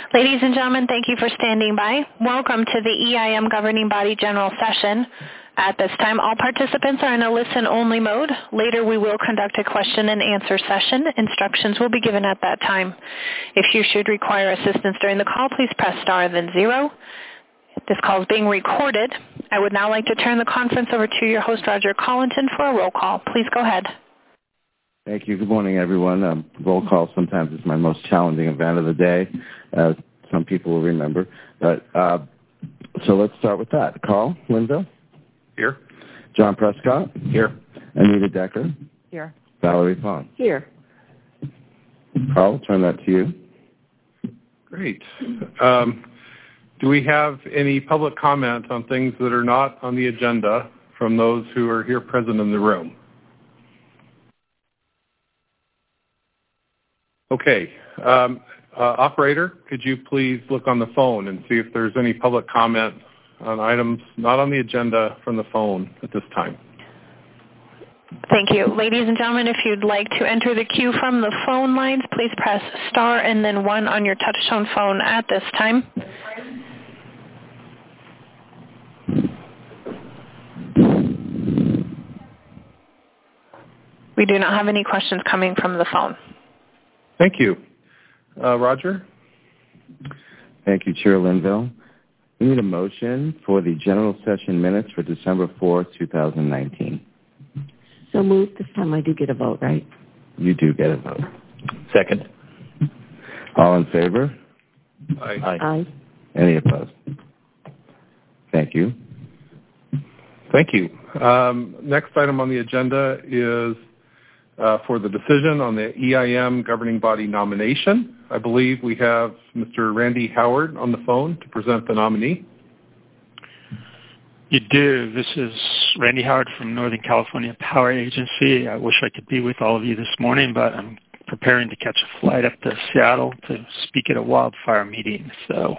Ladies and gentlemen, thank you for standing by. Welcome to the EIM Governing Body General Session. At this time, all participants are in a listen-only mode. Later, we will conduct a question-and-answer session. Instructions will be given at that time. If you should require assistance during the call, please press star then 0. This call is being recorded. I would now like to turn the conference over to your host, Roger Collinton, for a roll call. Please go ahead. Thank you. Good morning, everyone. Roll call sometimes is my most challenging event of the day. Some people will remember. But so let's start with that. Carl Linville? Here. John Prescott? Here. Anita Decker? Here. Valerie Fong? Here. Carl, I'll turn that to you. Great. Do we have any public comment on things that are not on the agenda from those who are here present in the room? Okay. Operator, could you please look on the phone and see if there's any public comment on items not on the agenda from the phone at this time? Thank you. Ladies and gentlemen, if you'd like to enter the queue from the phone lines, please press star and then 1 on your touch-tone phone at this time. We do not have any questions coming from the phone. Thank you. Roger? Thank you, Chair Linville. We need a motion for the general session minutes for December 4th, 2019. So moved. This time I do get a vote, right? You do get a vote. Second. All in favor? Aye. Aye. Any opposed? Thank you. Thank you. Next item on the agenda is for the decision on the EIM governing body nomination. I believe we have Mr. Randy Howard on the phone to present the nominee. You do. This is Randy Howard from Northern California Power Agency. I wish I could be with all of you this morning, but I'm preparing to catch a flight up to Seattle to speak at a wildfire meeting. So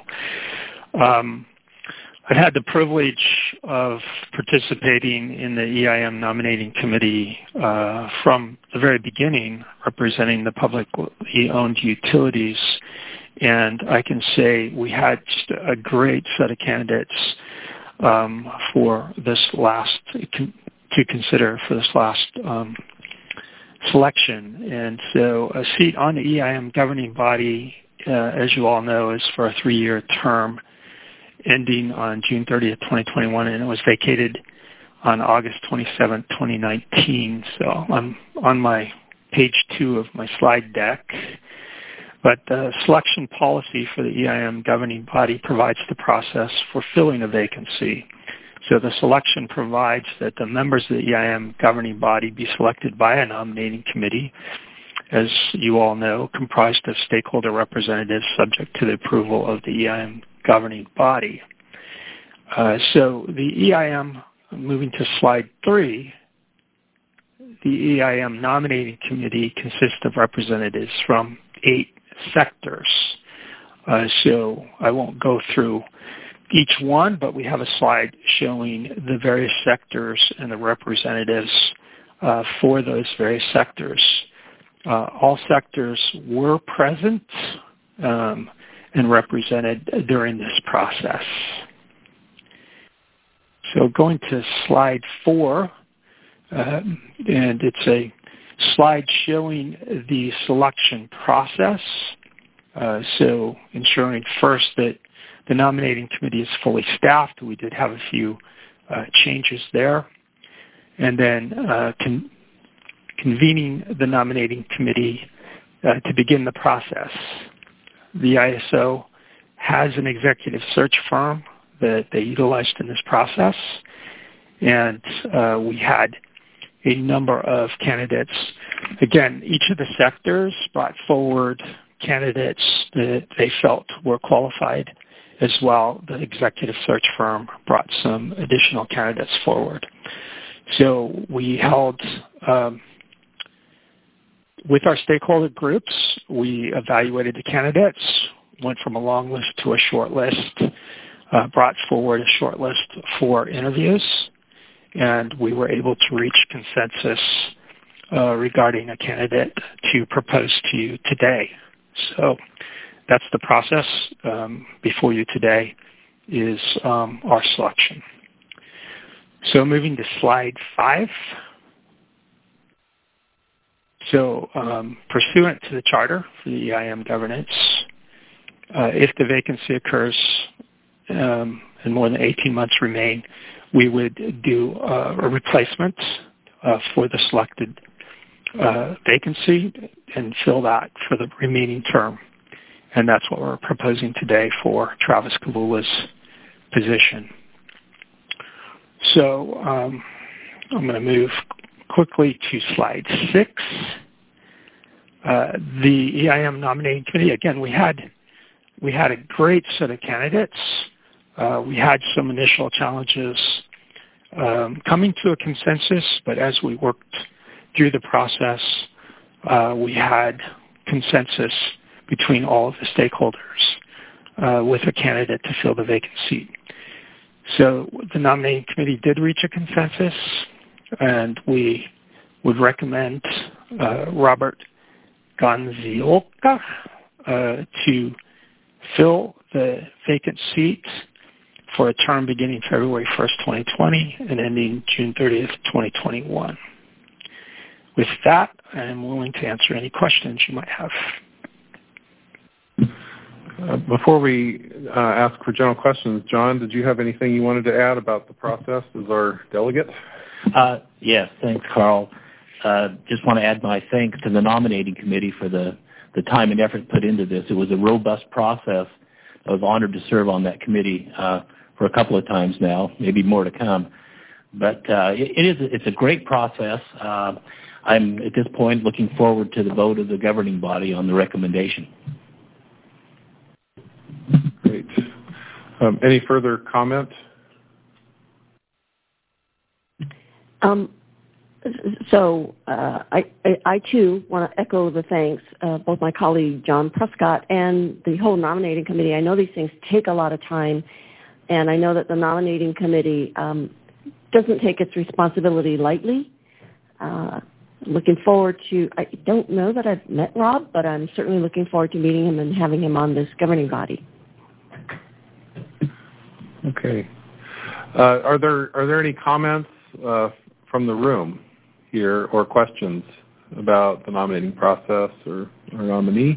I've had the privilege of participating in the EIM nominating committee from the very beginning, representing the publicly owned utilities. And I can say we had just a great set of candidates for this last, to consider for this last selection. And so a seat on the EIM governing body, as you all know, is for a 3-year term, ending on June 30th, 2021, and it was vacated on August 27th, 2019. So I'm on my page 2 of my slide deck. But the selection policy for the EIM governing body provides the process for filling a vacancy. So the selection provides that the members of the EIM governing body be selected by a nominating committee, as you all know, comprised of stakeholder representatives subject to the approval of the EIM governing body. So the EIM, moving to slide 3, the EIM nominating committee consists of representatives from 8 sectors. So I won't go through each one, but we have a slide showing the various sectors and the representatives for those various sectors. All sectors were present and represented during this process. So going to slide 4, and it's a slide showing the selection process. So ensuring first that the nominating committee is fully staffed. We did have a few changes there. And then convening the nominating committee to begin the process. The ISO has an executive search firm that they utilized in this process, and we had a number of candidates. Again, each of the sectors brought forward candidates that they felt were qualified as well. The executive search firm brought some additional candidates forward. So we held with our stakeholder groups, we evaluated the candidates, went from a long list to a short list, brought forward a short list for interviews, and we were able to reach consensus regarding a candidate to propose to you today. So that's the process. Before you today is our selection. So moving to slide 5. So pursuant to the charter for the EIM governance, if the vacancy occurs and more than 18 months remain, we would do a replacement for the selected vacancy and fill that for the remaining term. And that's what we're proposing today for Travis Kavula's position. So I'm going to move quickly to slide 6. The EIM nominating committee, again, we had a great set of candidates. We had some initial challenges coming to a consensus, but as we worked through the process, we had consensus between all of the stakeholders with a candidate to fill the vacant seat. So the nominating committee did reach a consensus, and we would recommend Robert Gonziolka to fill the vacant seat for a term beginning February 1st, 2020 and ending June 30th, 2021. With that, I am willing to answer any questions you might have. Before we ask for general questions, John, did you have anything you wanted to add about the process as our delegate? Yes, thanks, Carl. Just want to add my thanks to the nominating committee for the time and effort put into this. It was a robust process. I was honored to serve on that committee for a couple of times now, maybe more to come. But it's a great process. I'm, at this point, looking forward to the vote of the governing body on the recommendation. Great. Any further comment? So I too want to echo the thanks of both my colleague John Prescott and the whole nominating committee. I know these things take a lot of time, and I know that the nominating committee doesn't take its responsibility lightly. Looking forward to, I don't know that I've met Rob, but I'm certainly looking forward to meeting him and having him on this governing body. Okay. Are there any comments from the room here or questions about the nominating process or our nominee?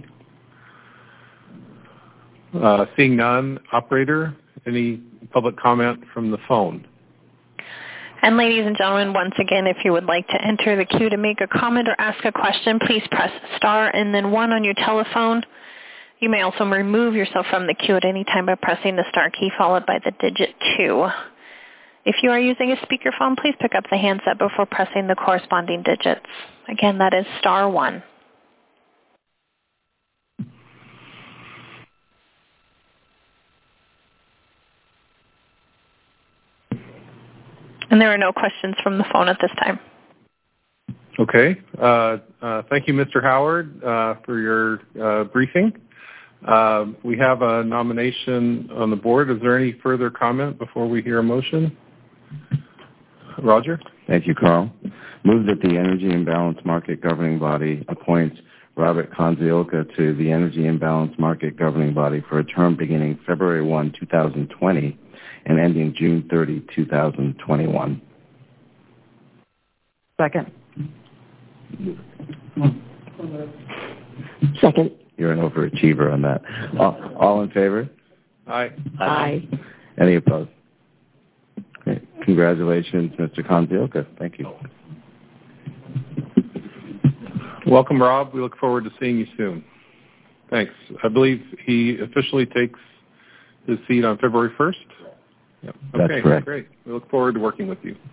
Seeing none, operator, any public comment from the phone? And ladies and gentlemen, once again, if you would like to enter the queue to make a comment or ask a question, please press star and then 1 on your telephone. You may also remove yourself from the queue at any time by pressing the star key followed by the digit 2. If you are using a speakerphone, please pick up the handset before pressing the corresponding digits. Again, that is star 1. And there are no questions from the phone at this time. Okay. Thank you, Mr. Howard, for your briefing. We have a nomination on the board. Is there any further comment before we hear a motion? Roger? Thank you, Carl. Move that the Energy Imbalance Market Governing Body appoints Robert Gonziolka to the Energy Imbalance Market Governing Body for a term beginning February 1, 2020 and ending June 30, 2021. Second. Second. You're an overachiever on that. All in favor? Aye. Aye. Any opposed? Okay. Congratulations, Mr. Gonziolka. Thank you. Welcome, Rob. We look forward to seeing you soon. Thanks. I believe he officially takes his seat on February 1st? Yep. That's okay, correct. Great. We look forward to working with you.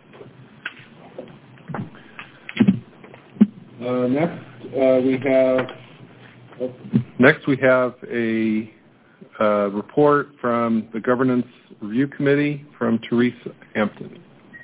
Next we have a report from the Governance Review Committee from Teresa Hampton.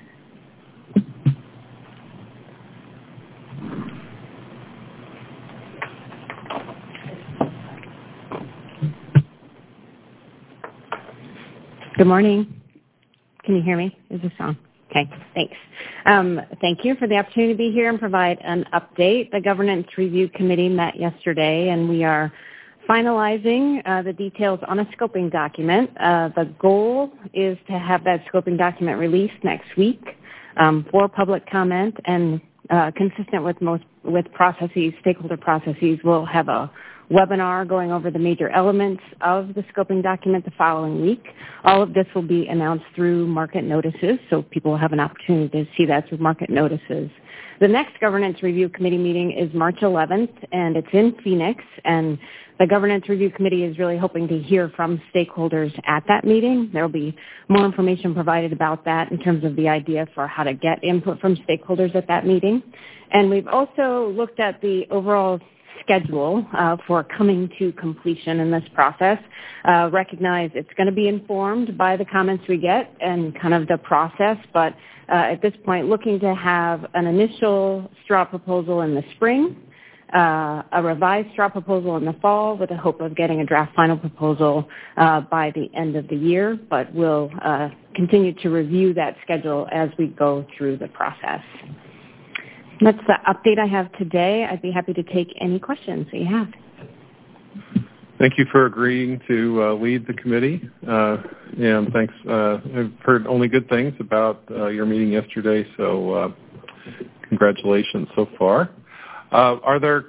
Good morning. Can you hear me? Is this on? Okay, thanks. Thank you for the opportunity to be here and provide an update. The Governance Review Committee met yesterday, and we are finalizing the details on a scoping document. The goal is to have that scoping document released next week for public comment, and consistent with processes, stakeholder processes, we'll have a webinar going over the major elements of the scoping document the following week. All of this will be announced through market notices, so people will have an opportunity to see that through market notices. The next Governance Review Committee meeting is March 11th, and it's in Phoenix, and the Governance Review Committee is really hoping to hear from stakeholders at that meeting. There will be more information provided about that in terms of the idea for how to get input from stakeholders at that meeting. And we've also looked at the overall schedule for coming to completion in this process. Recognize it's going to be informed by the comments we get and kind of the process, but at this point looking to have an initial straw proposal in the spring, a revised straw proposal in the fall with the hope of getting a draft final proposal by the end of the year, but we'll continue to review that schedule as we go through the process. That's the update I have today. I'd be happy to take any questions that you have. Thank you for agreeing to lead the committee, and thanks. I've heard only good things about your meeting yesterday, so congratulations so far. Are there,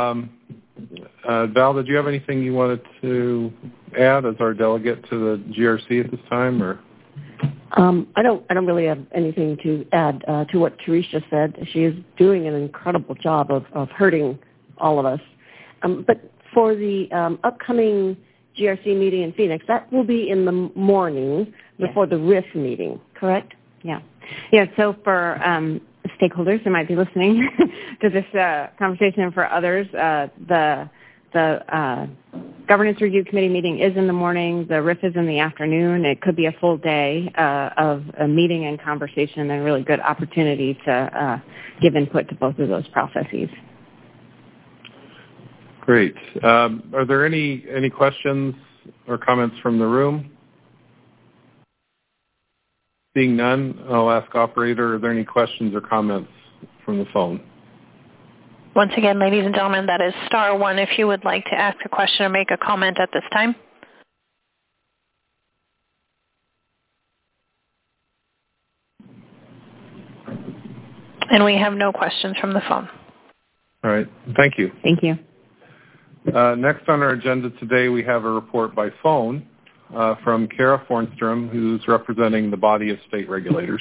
Val, did you have anything you wanted to add as our delegate to the GRC at this time, or? I don't really have anything to add to what Therese just said. She is doing an incredible job of hurting all of us. But for the upcoming GRC meeting in Phoenix, that will be in the morning before the RIF meeting, correct? Yeah. Yeah, so for stakeholders who might be listening to this conversation and for others, the Governance Review Committee meeting is in the morning. The RIF is in the afternoon. It could be a full day of a meeting and conversation, and really good opportunity to give input to both of those processes. Great. Are there any questions or comments from the room? Seeing none, I'll ask operator, are there any questions or comments from the phone? Once again, ladies and gentlemen, that is star one if you would like to ask a question or make a comment at this time. And we have no questions from the phone. All right. Thank you. Thank you. Next on our agenda today, we have a report by phone from Kara Fornstrom, who's representing the body of state regulators.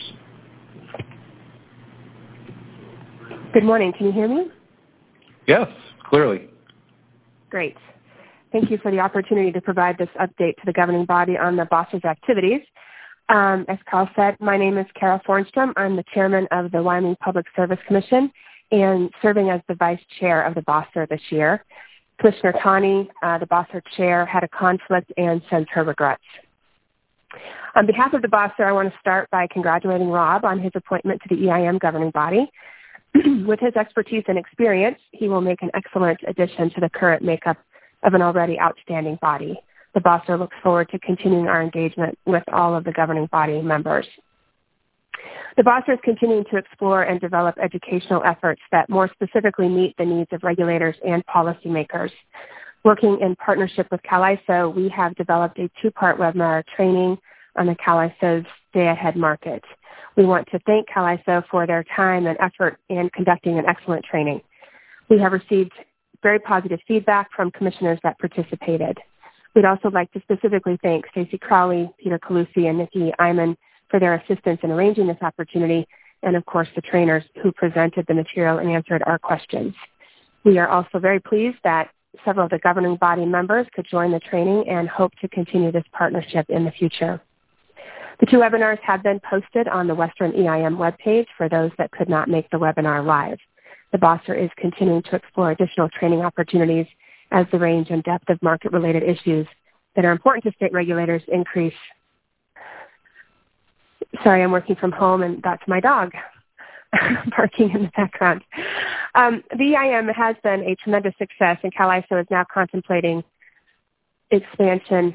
Good morning. Can you hear me? Yes, clearly. Great. Thank you for the opportunity to provide this update to the governing body on the BOSSR's activities. As Carl said, my name is Kara Fornstrom. I'm the chairman of the Wyoming Public Service Commission and serving as the vice chair of the BOSSR this year. Commissioner Tawney, the BOSSR chair, had a conflict and sends her regrets. On behalf of the BOSSR, I want to start by congratulating Rob on his appointment to the EIM governing body. With his expertise and experience, he will make an excellent addition to the current makeup of an already outstanding body. The BOSSR looks forward to continuing our engagement with all of the governing body members. The BOSSR is continuing to explore and develop educational efforts that more specifically meet the needs of regulators and policymakers. Working in partnership with CALISO, we have developed a two-part webinar training on the CALISO's day-ahead market. We want to thank CALISO for their time and effort in conducting an excellent training. We have received very positive feedback from commissioners that participated. We'd also like to specifically thank Stacey Crowley, Peter Calusi, and Nikki Iman for their assistance in arranging this opportunity, and of course the trainers who presented the material and answered our questions. We are also very pleased that several of the governing body members could join the training and hope to continue this partnership in the future. The two webinars have been posted on the Western EIM webpage for those that could not make the webinar live. The BOSSR is continuing to explore additional training opportunities as the range and depth of market-related issues that are important to state regulators increase. Sorry, I'm working from home, and that's my dog barking in the background. The EIM has been a tremendous success, and CALISO is now contemplating expansion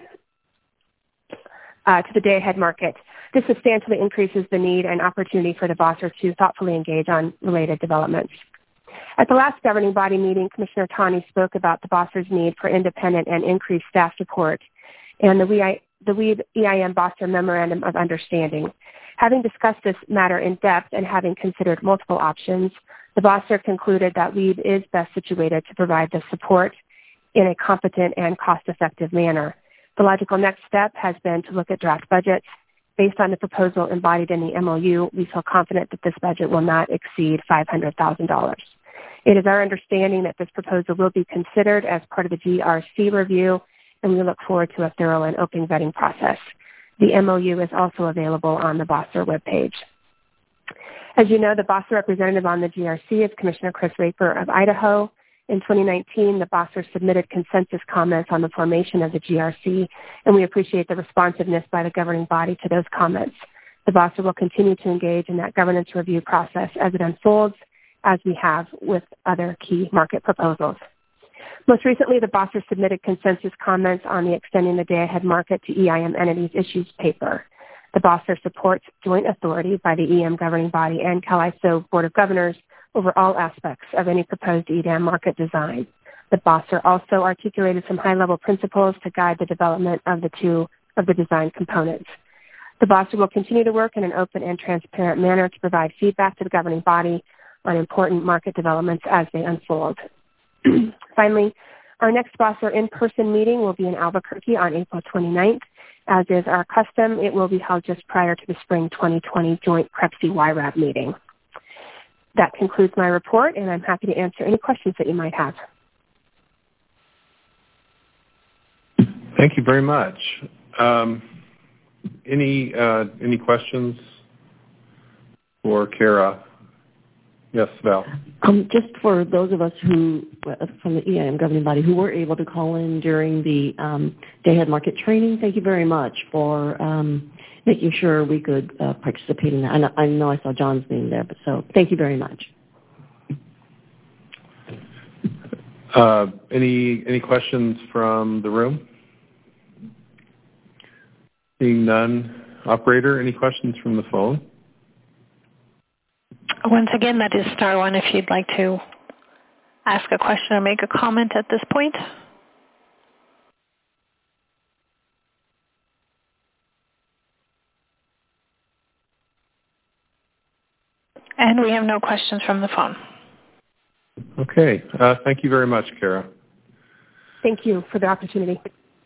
to the day-ahead market. This substantially increases the need and opportunity for the BOSSR to thoughtfully engage on related developments. At the last governing body meeting, Commissioner Taney spoke about the BOSSR's need for independent and increased staff support and the WEAB EIM BOSSR Memorandum of Understanding. Having discussed this matter in depth and having considered multiple options, the BOSSR concluded that WEAB is best situated to provide the support in a competent and cost-effective manner. The logical next step has been to look at draft budgets. Based on the proposal embodied in the MOU, we feel confident that this budget will not exceed $500,000. It is our understanding that this proposal will be considered as part of the GRC review, and we look forward to a thorough and open vetting process. The MOU is also available on the BOSSR webpage. As you know, the BOSSR representative on the GRC is Commissioner Chris Raper of Idaho. In 2019, the BOSSR submitted consensus comments on the formation of the GRC, and we appreciate the responsiveness by the governing body to those comments. The BOSSR will continue to engage in that governance review process as it unfolds, as we have with other key market proposals. Most recently, the BOSSR submitted consensus comments on the Extending the Day-Ahead Market to EIM Entities Issues paper. The BOSSR supports joint authority by the EM governing body and CAISO Board of Governors over all aspects of any proposed EDAM market design. The BOSSR also articulated some high-level principles to guide the development of the design components. The BOSSR will continue to work in an open and transparent manner to provide feedback to the governing body on important market developments as they unfold. Finally, our next BOSSR in-person meeting will be in Albuquerque on April 29th. As is our custom, it will be held just prior to the spring 2020 joint CREPC-YRAB meeting. That concludes my report, and I'm happy to answer any questions that you might have. Thank you very much. Any questions for Kara? Yes, Val. Just for those of us who, from the EIM governing body, who were able to call in during the day-ahead market training, thank you very much for making sure we could participate in that. I know I saw John's name there, but so thank you very much. Any questions from the room? Seeing none. Operator, any questions from the phone? Once again, that is star one if you'd like to ask a question or make a comment at this point. And we have no questions from the phone. Okay. Thank you very much, Kara. Thank you for the opportunity.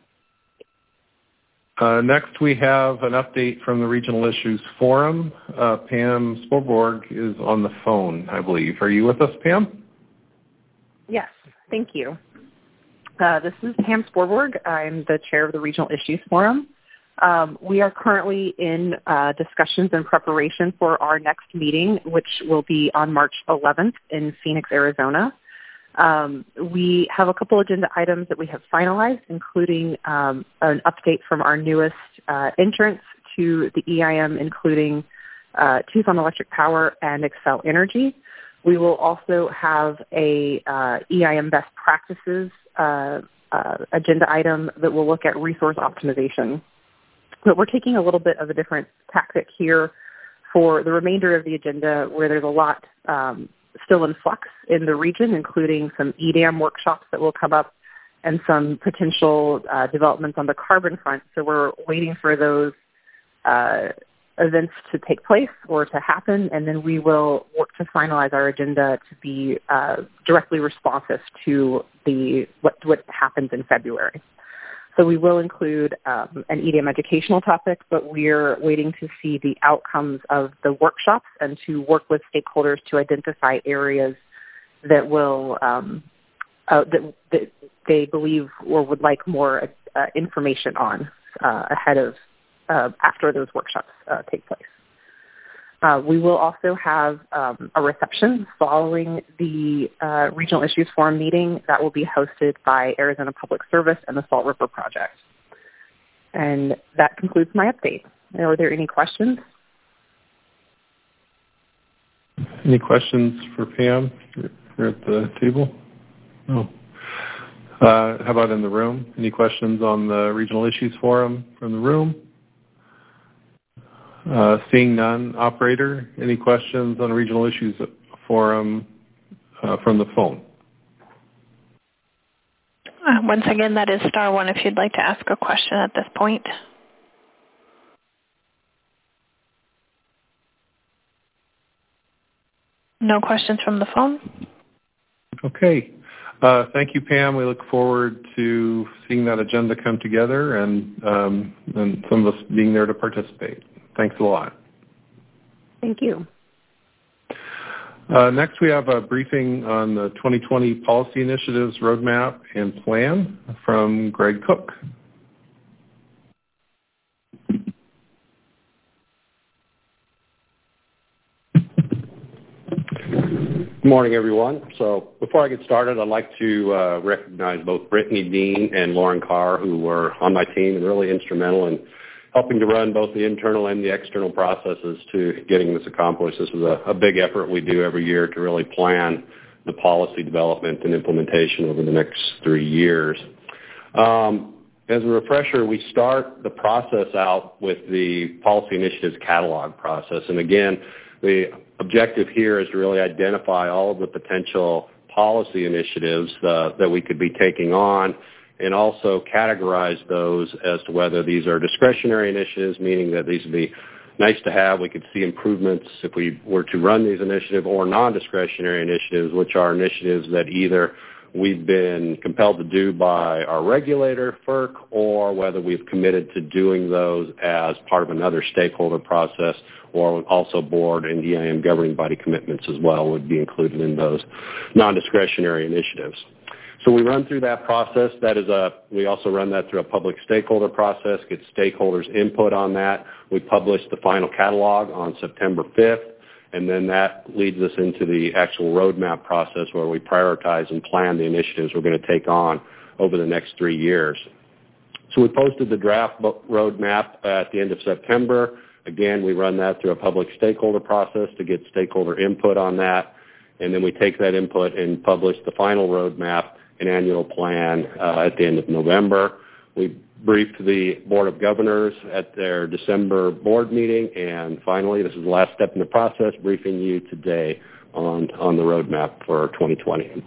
Next, we have an update from the Regional Issues Forum. Pam Sporborg is on the phone, I believe. Are you with us, Pam? Yes, thank you. This is Pam Sporborg. I'm the chair of the Regional Issues Forum. We are currently in discussions and preparation for our next meeting, which will be on March 11th in Phoenix, Arizona. We have a couple agenda items that we have finalized, including an update from our newest entrants to the EIM, including Tucson Electric Power and Xcel Energy. We will also have a EIM best practices agenda item that will look at resource optimization. But we're taking a little bit of a different tactic here for the remainder of the agenda, where there's a lot still in flux in the region, including some EDAM workshops that will come up and some potential developments on the carbon front. So we're waiting for those events to take place or to happen, and then we will work to finalize our agenda to be directly responsive to what happens in February. So we will include an EDAM educational topic, but we're waiting to see the outcomes of the workshops and to work with stakeholders to identify areas that will that they believe or would like more information on ahead of after those workshops take place. We will also have a reception following the Regional Issues Forum meeting that will be hosted by Arizona Public Service and the Salt River Project. And that concludes my update. Are there any questions? Any questions for Pam here at the table? No. How about in the room? Any questions on the Regional Issues Forum from the room? Seeing none. Operator, any questions on Regional Issues Forum from the phone? Once again, that is star one if you'd like to ask a question at this point. No questions from the phone? Okay. Thank you, Pam. We look forward to seeing that agenda come together and some of us being there to participate. Thanks a lot. Thank you. Next, we have a briefing on the 2020 Policy Initiatives Roadmap and Plan from Greg Cook. Good morning, everyone. So before I get started, I'd like to recognize both Brittany Dean and Lauren Carr, who were on my team and really instrumental in helping to run both the internal and the external processes to getting this accomplished. This is a big effort we do every year to really plan the policy development and implementation over the next 3 years. As a refresher, we start the process out with the Policy Initiatives Catalog process. And again, the objective here is to really identify all of the potential policy initiatives that we could be taking on, and also categorize those as to whether these are discretionary initiatives, meaning that these would be nice to have. We could see improvements if we were to run these initiatives, or non-discretionary initiatives, which are initiatives that either we've been compelled to do by our regulator, FERC, or whether we've committed to doing those as part of another stakeholder process, or also board and EIM governing body commitments as well would be included in those non-discretionary initiatives. So we run through that process. We also run that through a public stakeholder process, get stakeholders' input on that. We publish the final catalog on September 5th, and then that leads us into the actual roadmap process where we prioritize and plan the initiatives we're going to take on over the next 3 years. So we posted the draft roadmap at the end of September. Again, we run that through a public stakeholder process to get stakeholder input on that, and then we take that input and publish the final roadmap and annual plan at the end of November. We briefed the Board of Governors at their December board meeting, and finally, this is the last step in the process, briefing you today on the roadmap for 2020.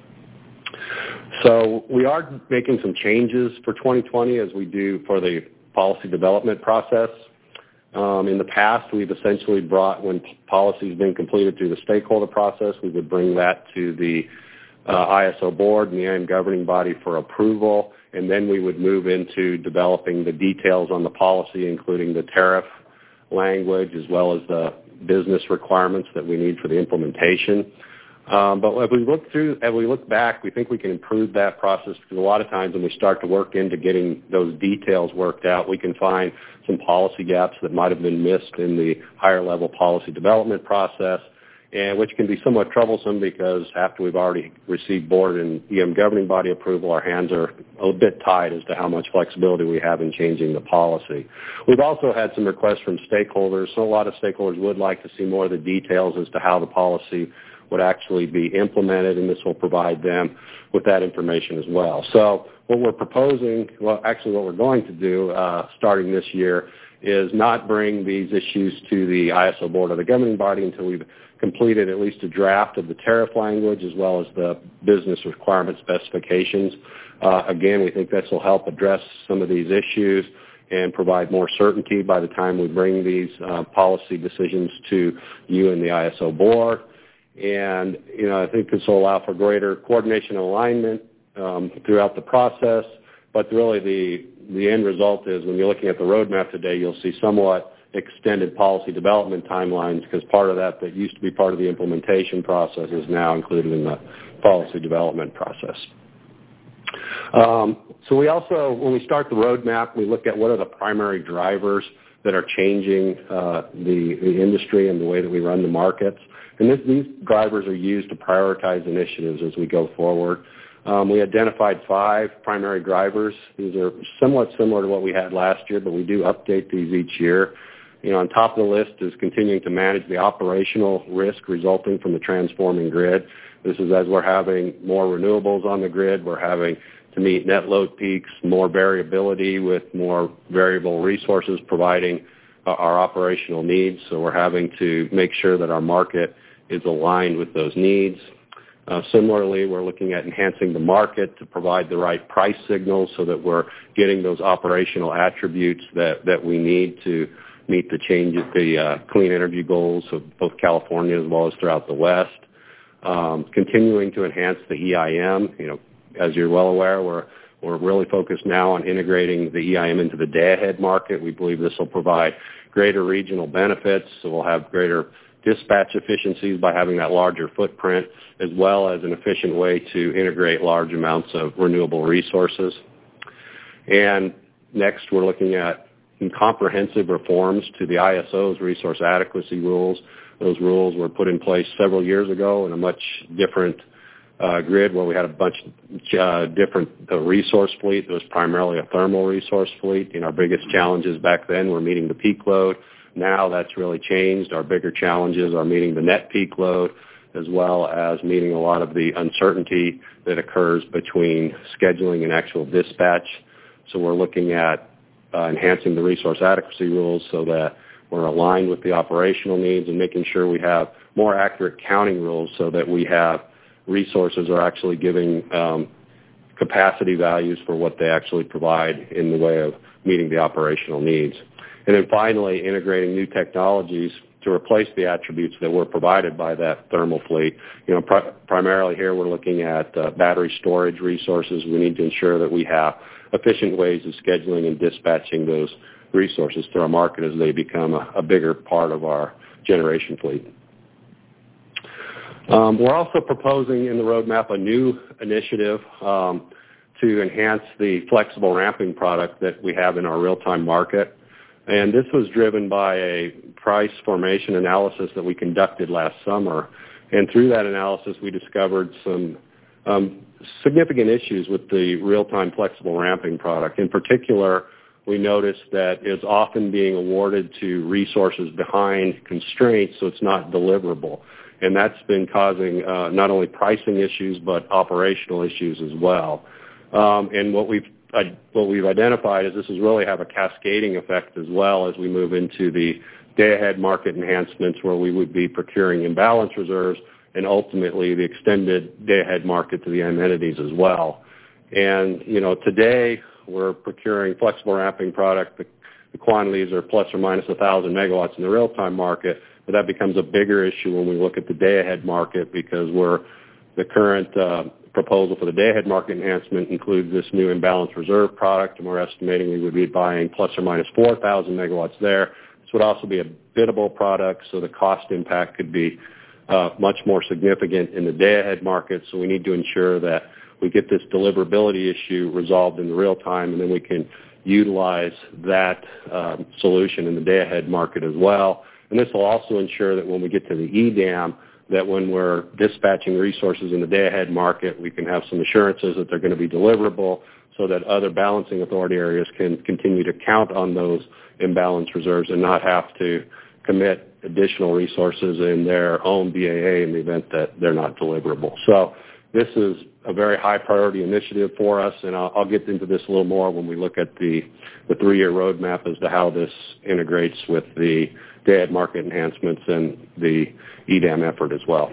So we are making some changes for 2020 as we do for the policy development process. In the past, we've essentially brought, when policy has been completed through the stakeholder process, we would bring that to the ISO board and the EIM governing body for approval, and then we would move into developing the details on the policy, including the tariff language as well as the business requirements that we need for the implementation. But as we look back, we think we can improve that process, because a lot of times when we start to work into getting those details worked out, we can find some policy gaps that might have been missed in the higher level policy development process, and which can be somewhat troublesome because after we've already received board and EIM governing body approval, our hands are a bit tied as to how much flexibility we have in changing the policy. We've also had some requests from stakeholders. So a lot of stakeholders would like to see more of the details as to how the policy would actually be implemented, and this will provide them with that information as well. So what we're proposing, well, actually what we're going to do starting this year is not bring these issues to the ISO board or the governing body until we've completed at least a draft of the tariff language as well as the business requirement specifications. Again, we think this will help address some of these issues and provide more certainty by the time we bring these policy decisions to you and the ISO board. And, I think this will allow for greater coordination and alignment throughout the process. But really the end result is when you're looking at the roadmap today, you'll see somewhat extended policy development timelines, because part of that used to be part of the implementation process is now included in the policy development process. So we also, when we start the roadmap, we look at what are the primary drivers that are changing the industry and the way that we run the markets. And these drivers are used to prioritize initiatives as we go forward. We identified 5 primary drivers. These are somewhat similar to what we had last year, but we do update these each year. On top of the list is continuing to manage the operational risk resulting from the transforming grid. This is as we're having more renewables on the grid, we're having to meet net load peaks, more variability with more variable resources providing our operational needs. So we're having to make sure that our market is aligned with those needs. Similarly, we're looking at enhancing the market to provide the right price signals so that we're getting those operational attributes that we need to meet the clean energy goals of both California as well as throughout the West. Continuing to enhance the EIM. As you're well aware, we're really focused now on integrating the EIM into the day-ahead market. We believe this will provide greater regional benefits, so we'll have greater dispatch efficiencies by having that larger footprint, as well as an efficient way to integrate large amounts of renewable resources. And next, we're looking at comprehensive reforms to the ISO's resource adequacy rules. Those rules were put in place several years ago in a much different grid where we had a bunch different resource fleet. It was primarily a thermal resource fleet. Our biggest challenges back then were meeting the peak load. Now that's really changed. Our bigger challenges are meeting the net peak load, as well as meeting a lot of the uncertainty that occurs between scheduling and actual dispatch. So we're looking at enhancing the resource adequacy rules so that we're aligned with the operational needs and making sure we have more accurate counting rules so that we have resources are actually giving capacity values for what they actually provide in the way of meeting the operational needs. And then finally, integrating new technologies to replace the attributes that were provided by that thermal fleet. Primarily here we're looking at battery storage resources. We need to ensure that we have efficient ways of scheduling and dispatching those resources to our market as they become a bigger part of our generation fleet. We're also proposing in the roadmap a new initiative to enhance the flexible ramping product that we have in our real-time market. And this was driven by a price formation analysis that we conducted last summer. And through that analysis, we discovered some significant issues with the real-time flexible ramping product. In particular, we noticed that it's often being awarded to resources behind constraints, so it's not deliverable. And that's been causing not only pricing issues, but operational issues as well. And what we've identified is this is really have a cascading effect as well as we move into the day-ahead market enhancements where we would be procuring imbalance reserves and ultimately the extended day-ahead market to the amenities as well. And, today we're procuring flexible ramping product. The quantities are plus or minus 1,000 megawatts in the real-time market, but that becomes a bigger issue when we look at the day-ahead market because the current proposal for the day-ahead market enhancement includes this new imbalance reserve product, and we're estimating we would be buying plus or minus 4,000 megawatts there. This would also be a biddable product, so the cost impact could be much more significant in the day-ahead market, so we need to ensure that we get this deliverability issue resolved in the real time, and then we can utilize that solution in the day-ahead market as well. And this will also ensure that when we get to the EDAM, that when we're dispatching resources in the day-ahead market, we can have some assurances that they're going to be deliverable so that other balancing authority areas can continue to count on those imbalance reserves and not have to commit additional resources in their own BAA in the event that they're not deliverable. So this is a very high priority initiative for us, and I'll get into this a little more when we look at the 3-year roadmap as to how this integrates with the day-ahead market enhancements and the EDAM effort as well.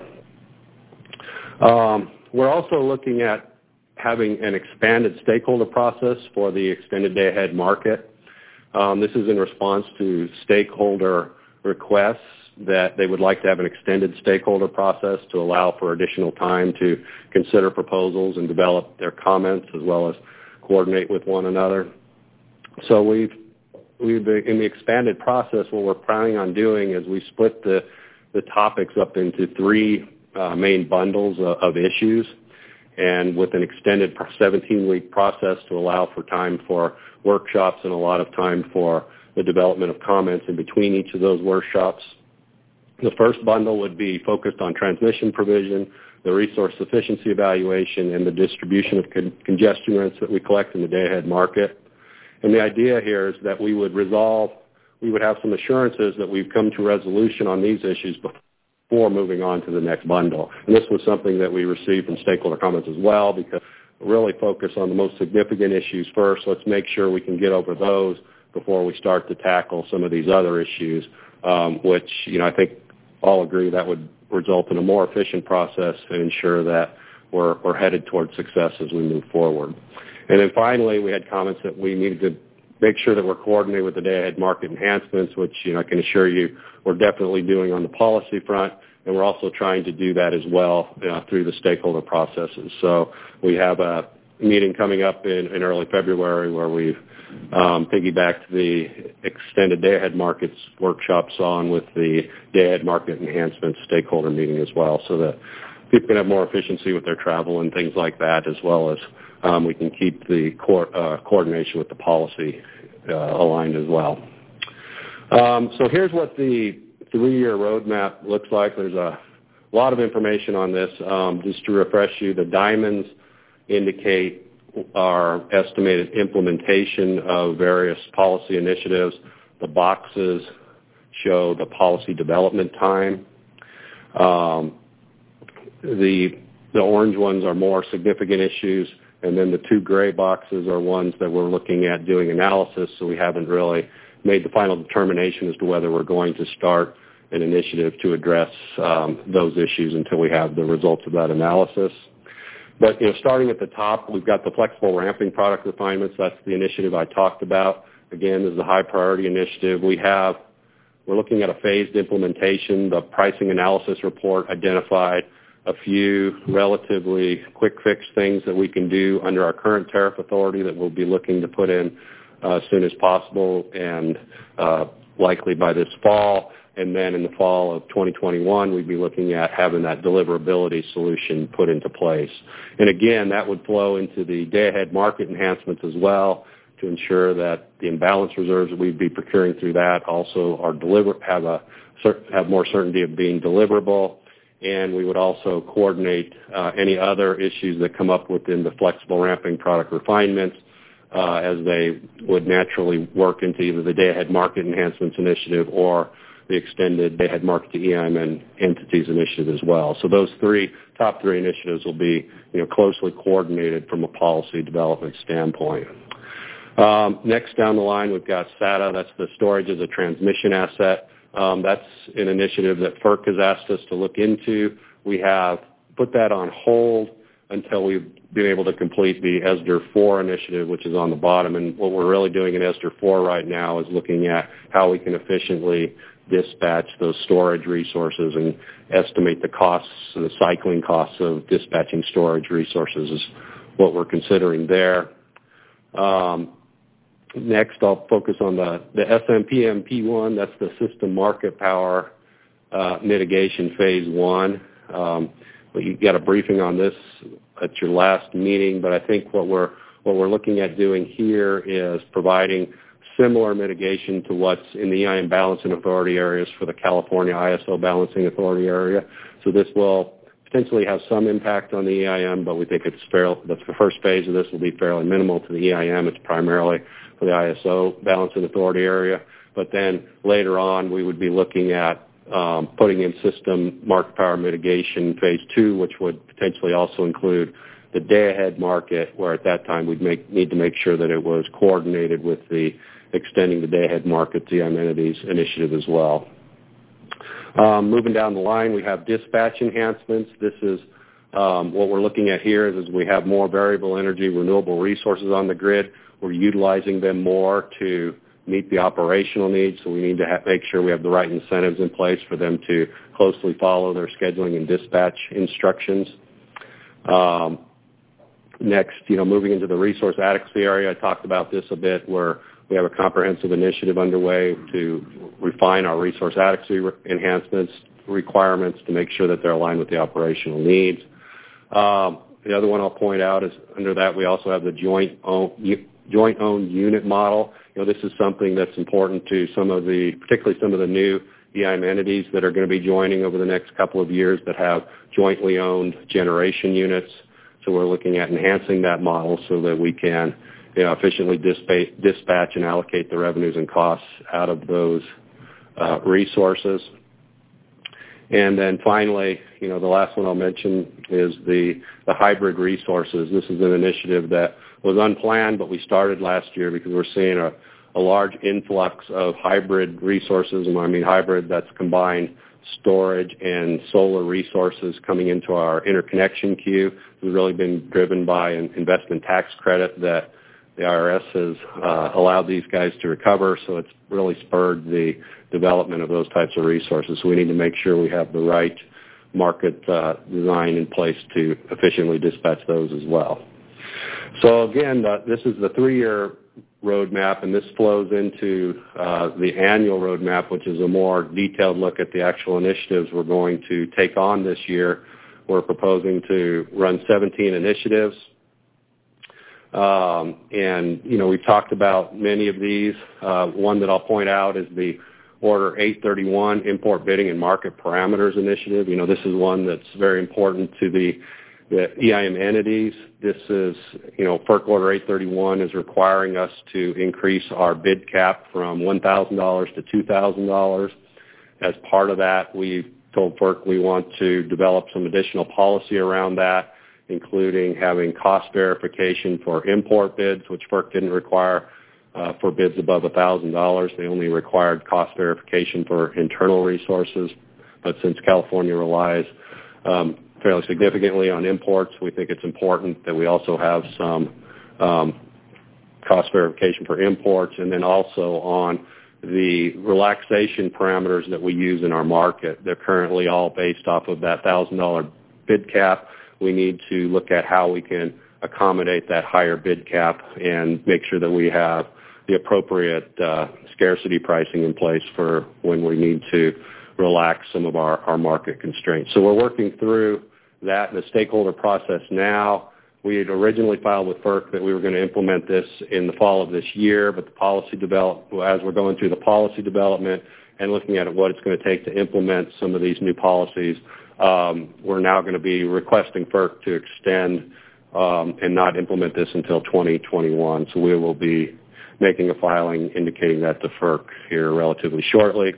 We're also looking at having an expanded stakeholder process for the extended day-ahead market. This is in response to stakeholder requests that they would like to have an extended stakeholder process to allow for additional time to consider proposals and develop their comments as well as coordinate with one another. So we've in the expanded process, what we're planning on doing is we split the topics up into 3 main bundles of issues, and with an extended 17-week process to allow for time for workshops and a lot of time for the development of comments in between each of those workshops. The first bundle would be focused on transmission provision, the resource sufficiency evaluation, and the distribution of congestion rents that we collect in the day-ahead market. And the idea here is that we would have some assurances that we've come to resolution on these issues before moving on to the next bundle. And this was something that we received from stakeholder comments as well, because we really focus on the most significant issues first. Let's make sure we can get over those before we start to tackle some of these other issues, which, I think all agree that would result in a more efficient process and ensure that we're headed towards success as we move forward. And then finally, we had comments that we needed to make sure that we're coordinated with the day-ahead market enhancements, which I can assure you we're definitely doing on the policy front, and we're also trying to do that as well through the stakeholder processes. So we have a meeting coming up in early February where we've piggybacked the extended day-ahead markets workshops on with the day-ahead market enhancement stakeholder meeting as well, so that people can have more efficiency with their travel and things like that, as well as we can keep the coordination with the policy aligned as well. So here's what the 3-year roadmap looks like. There's a lot of information on this. Just to refresh you, the diamonds indicate our estimated implementation of various policy initiatives. The boxes show the policy development time. The orange ones are more significant issues, and then the 2 gray boxes are ones that we're looking at doing analysis, so we haven't really made the final determination as to whether we're going to start an initiative to address those issues until we have the results of that analysis. But, starting at the top, we've got the flexible ramping product refinements. That's the initiative I talked about. Again, this is a high-priority initiative. We're looking at a phased implementation. The pricing analysis report identified a few relatively quick-fix things that we can do under our current tariff authority that we'll be looking to put in as soon as possible and likely by this fall. And then in the fall of 2021, we'd be looking at having that deliverability solution put into place. And again, that would flow into the day-ahead market enhancements as well to ensure that the imbalance reserves that we'd be procuring through that also are have more certainty of being deliverable. And we would also coordinate any other issues that come up within the flexible ramping product refinements as they would naturally work into either the day-ahead market enhancements initiative or the extended day-ahead market to EIM entities initiative as well. So those top three initiatives will be closely coordinated from a policy development standpoint. Next down the line, we've got SATA. That's the storage as a transmission asset. That's an initiative that FERC has asked us to look into. We have put that on hold until we've been able to complete the ESDR 4 initiative, which is on the bottom. And what we're really doing in ESDR 4 right now is looking at how we can efficiently dispatch those storage resources and estimate the costs, the cycling costs of dispatching storage resources is what we're considering there. Next, I'll focus on the SMPMP1. That's the System Market Power Mitigation Phase 1. You got a briefing on this at your last meeting, but I think what we're looking at doing here is providing similar mitigation to what's in the EIM balancing authority areas for the California ISO balancing authority area. So this will potentially have some impact on the EIM, but we think that's the first phase of this will be fairly minimal to the EIM. It's primarily for the ISO balancing authority area. But then later on, we would be looking at putting in system market power mitigation phase 2, which would potentially also include the day-ahead market, where at that time we'd need to make sure that it was coordinated with the extending the day-ahead market to EIM entities initiative as well. Moving down the line, we have dispatch enhancements. This is what we're looking at here is we have more variable energy, renewable resources on the grid. We're utilizing them more to meet the operational needs, so we need to make sure we have the right incentives in place for them to closely follow their scheduling and dispatch instructions. Next, moving into the resource adequacy area, I talked about this a bit, where we have a comprehensive initiative underway to refine our resource adequacy enhancements requirements to make sure that they're aligned with the operational needs. The other one I'll point out is under that we also have the joint-owned unit model. This is something that's important to particularly some of the new EIM entities that are going to be joining over the next couple of years that have jointly owned generation units. So we're looking at enhancing that model so that we can efficiently dispatch and allocate the revenues and costs out of those resources. And then finally, the last one I'll mention is the hybrid resources. This is an initiative that was unplanned, but we started last year because we're seeing a large influx of hybrid resources. And when I mean hybrid, that's combined storage and solar resources coming into our interconnection queue. We've really been driven by an investment tax credit that the IRS has allowed these guys to recover, so it's really spurred the development of those types of resources. So we need to make sure we have the right market design in place to efficiently dispatch those as well. So again, this is the 3-year roadmap, and this flows into the annual roadmap, which is a more detailed look at the actual initiatives we're going to take on this year. We're proposing to run 17 initiatives. And, you know, we've talked about many of these. One that I'll point out is the Order 831 Import Bidding and Market Parameters Initiative. You know, this is one that's very important to the EIM entities. This is, you know, FERC Order 831 is requiring us to increase our bid cap from $1,000 to $2,000. As part of that, we told FERC we want to develop some additional policy around that, including having cost verification for import bids, which FERC didn't require for bids above $1,000. They only required cost verification for internal resources. But since California relies fairly significantly on imports, we think it's important that we also have some cost verification for imports, and then also on the relaxation parameters that we use in our market. They're currently all based off of that $1,000 bid cap. We need to look at how we can accommodate that higher bid cap and make sure that we have the appropriate scarcity pricing in place for when we need to relax some of our market constraints. So we're working through that in the stakeholder process now. We had originally filed with FERC that we were going to implement this in the fall of this year, but the policy as we're going through the policy development and looking at what it's going to take to implement some of these new policies, we're now going to be requesting FERC to extend and not implement this until 2021. So we will be making a filing indicating that to FERC here relatively shortly.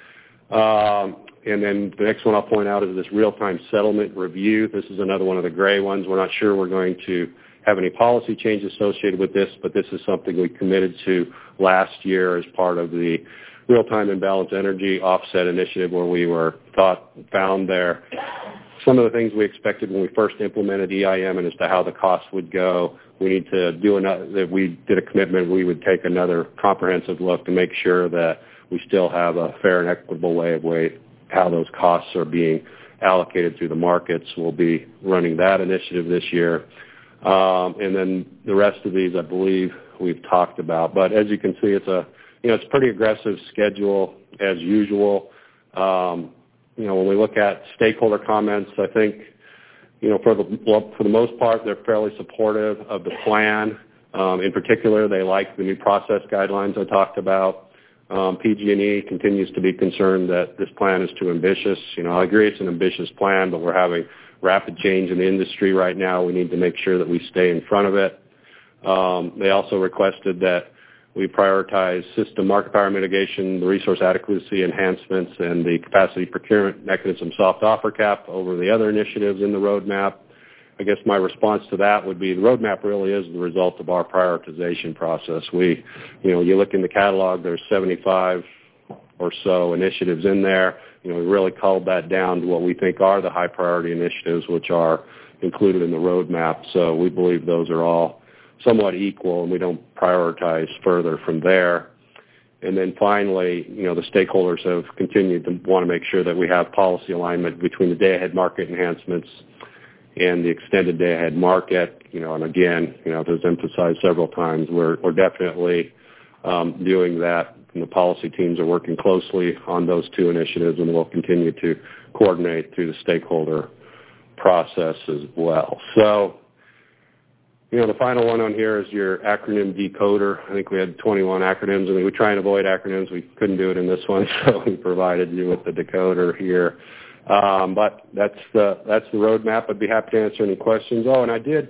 And then the next one I'll point out is this real-time settlement review. This is another one of the gray ones. We're not sure we're going to have any policy change associated with this, but this is something we committed to last year as part of the Real-Time and Balanced Energy Offset Initiative, where we found there some of the things we expected when we first implemented EIM and as to how the costs would go. We need to do that. We did a commitment. We would take another comprehensive look to make sure that we still have a fair and equitable way of how those costs are being allocated through the markets. We'll be running that initiative this year. And then the rest of these, I believe, we've talked about. But as you can see, it's a pretty aggressive schedule as usual. When we look at stakeholder comments, I think, for the most part, they're fairly supportive of the plan. In particular, they like the new process guidelines I talked about. PG&E continues to be concerned that this plan is too ambitious. I agree it's an ambitious plan, but we're having rapid change in the industry right now. We need to make sure that we stay in front of it. They also requested that we prioritize system market power mitigation, the resource adequacy enhancements, and the capacity procurement mechanism soft offer cap over the other initiatives in the roadmap. I guess my response to that would be the roadmap really is the result of our prioritization process. You look in the catalog, there's 75 or so initiatives in there. We really culled that down to what we think are the high priority initiatives, which are included in the roadmap. So we believe those are all somewhat equal, and we don't prioritize further from there. And then finally, the stakeholders have continued to want to make sure that we have policy alignment between the day-ahead market enhancements and the extended day-ahead market. And again, as emphasized several times, we're definitely doing that, and the policy teams are working closely on those two initiatives, and we'll continue to coordinate through the stakeholder process as well. So, the final one on here is your acronym decoder. I think we had 21 acronyms. We try and avoid acronyms. We couldn't do it in this one, so we provided you with the decoder here. But that's the roadmap. I'd be happy to answer any questions. Oh, and I did,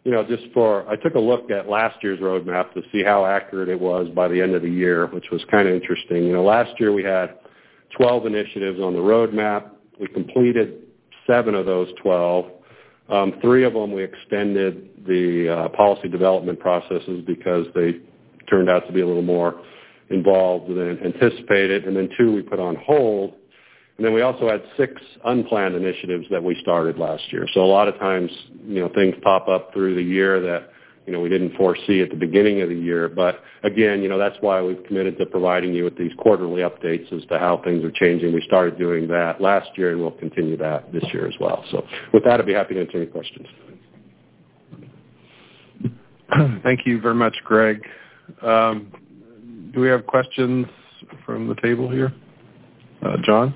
I took a look at last year's roadmap to see how accurate it was by the end of the year, which was kind of interesting. Last year we had 12 initiatives on the roadmap. We completed 7 of those 12. 3 of them we extended the policy development processes because they turned out to be a little more involved than anticipated. And then 2 we put on hold. And then we also had 6 unplanned initiatives that we started last year. So a lot of times, things pop up through the year that, we didn't foresee at the beginning of the year. But again, that's why we've committed to providing you with these quarterly updates as to how things are changing. We started doing that last year, and we'll continue that this year as well. So with that, I'd be happy to answer any questions. Thank you very much, Greg. Do we have questions from the table here? John?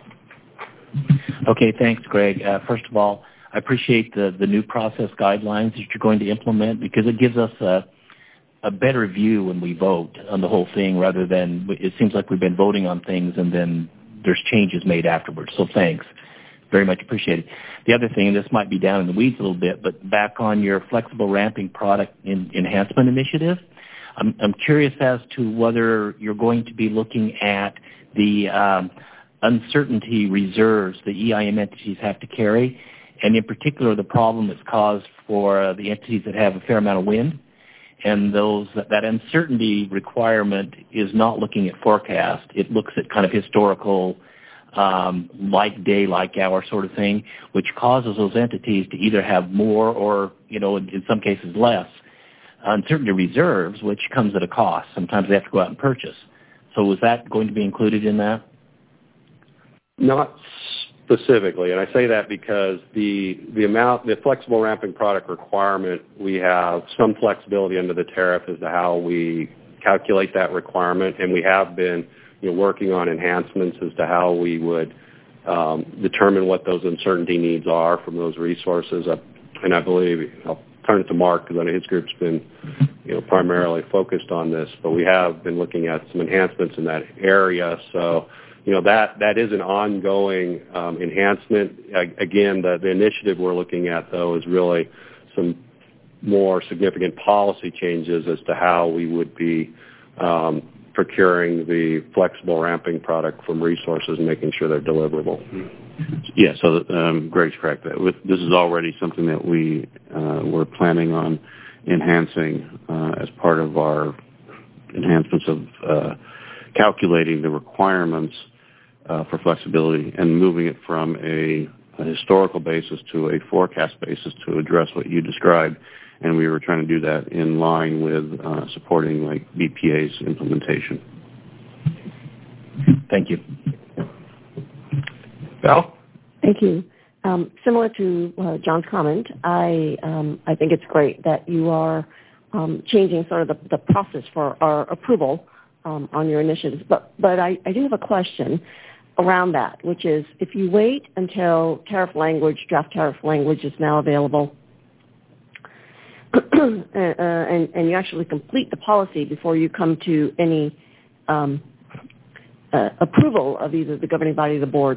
Okay, thanks, Greg. First of all, I appreciate the new process guidelines that you're going to implement, because it gives us a better view when we vote on the whole thing, rather than it seems like we've been voting on things and then there's changes made afterwards. So thanks. Very much appreciated. The other thing, and this might be down in the weeds a little bit, but back on your flexible ramping product enhancement initiative, I'm curious as to whether you're going to be looking at the uncertainty reserves the EIM entities have to carry, and in particular the problem that's caused for the entities that have a fair amount of wind, and that uncertainty requirement is not looking at forecast. It looks at kind of historical, like day, like hour sort of thing, which causes those entities to either have more or, in some cases less uncertainty reserves, which comes at a cost. Sometimes they have to go out and purchase. So is that going to be included in that? Not specifically, and I say that because the flexible ramping product requirement, we have some flexibility under the tariff as to how we calculate that requirement, and we have been working on enhancements as to how we would determine what those uncertainty needs are from those resources. And I believe I'll turn it to Mark, because I know his group's been primarily focused on this, but we have been looking at some enhancements in that area. So that is an ongoing enhancement. Again, the initiative we're looking at, though, is really some more significant policy changes as to how we would be procuring the flexible ramping product from resources and making sure they're deliverable. Yeah, so Greg's correct. This is already something that we're planning on enhancing as part of our enhancements of calculating the requirements for flexibility and moving it from a historical basis to a forecast basis to address what you described. And we were trying to do that in line with supporting like BPA's implementation. Thank you. Val? Thank you. Similar to John's comment, I think it's great that you are changing sort of the process for our approval on your initiatives. But I do have a question around that, which is, if you wait until draft tariff language is now available, and you actually complete the policy before you come to any approval of either the governing body or the board,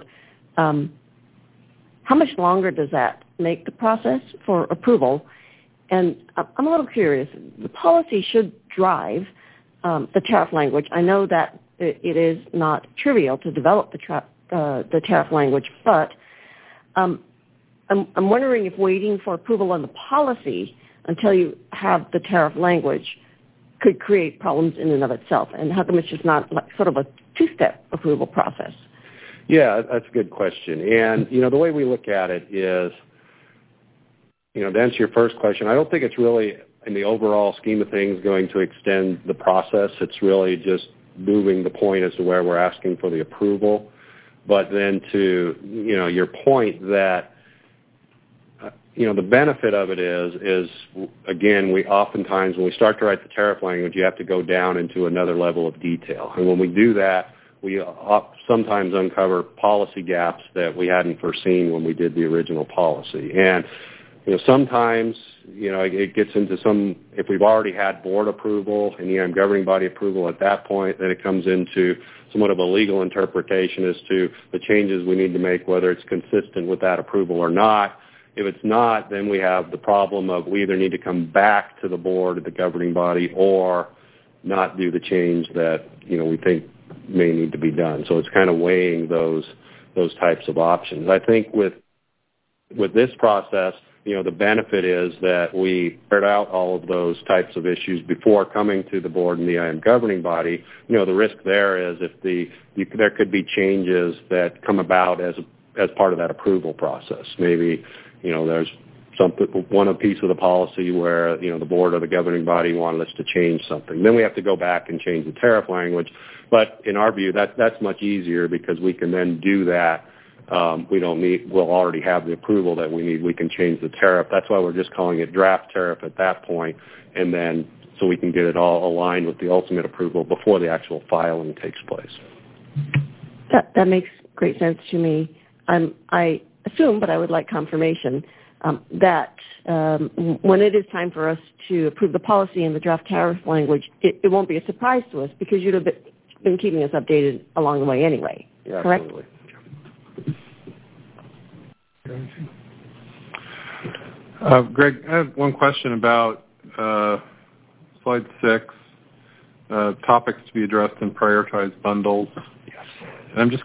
how much longer does that make the process for approval? And I'm a little curious. The policy should drive the tariff language. I know that it is not trivial to develop the tariff language, but I'm wondering if waiting for approval on the policy until you have the tariff language could create problems in and of itself, and how come it's just not like sort of a two-step approval process? Yeah, that's a good question. And, the way we look at it is, to answer your first question, I don't think it's really, in the overall scheme of things, going to extend the process. It's really just moving the point as to where we're asking for the approval. But then to, your point that, the benefit of it is again, we oftentimes, when we start to write the tariff language, you have to go down into another level of detail. And when we do that, we sometimes uncover policy gaps that we hadn't foreseen when we did the original policy. And, sometimes, it gets into if we've already had board approval and EIM governing body approval at that point, then it comes into somewhat of a legal interpretation as to the changes we need to make, whether it's consistent with that approval or not. If it's not, then we have the problem of we either need to come back to the board or the governing body or not do the change that, we think may need to be done. So it's kind of weighing those types of options. I think with this process, the benefit is that we spread out all of those types of issues before coming to the board and the EIM governing body. The risk there is there could be changes that come about as part of that approval process. Maybe, there's a piece of the policy where, the board or the governing body wanted us to change something. Then we have to go back and change the tariff language. But in our view, that's much easier because we can then do that. We'll already have the approval that we need. We can change the tariff. That's why we're just calling it draft tariff at that point, and then so we can get it all aligned with the ultimate approval before the actual filing takes place. That makes great sense to me. I assume, but I would like confirmation, that when it is time for us to approve the policy in the draft tariff language, it won't be a surprise to us because you'd have been keeping us updated along the way anyway. Yeah, correct? Absolutely. Greg, I have one question about slide 6, topics to be addressed in prioritized bundles. Yes. And I'm just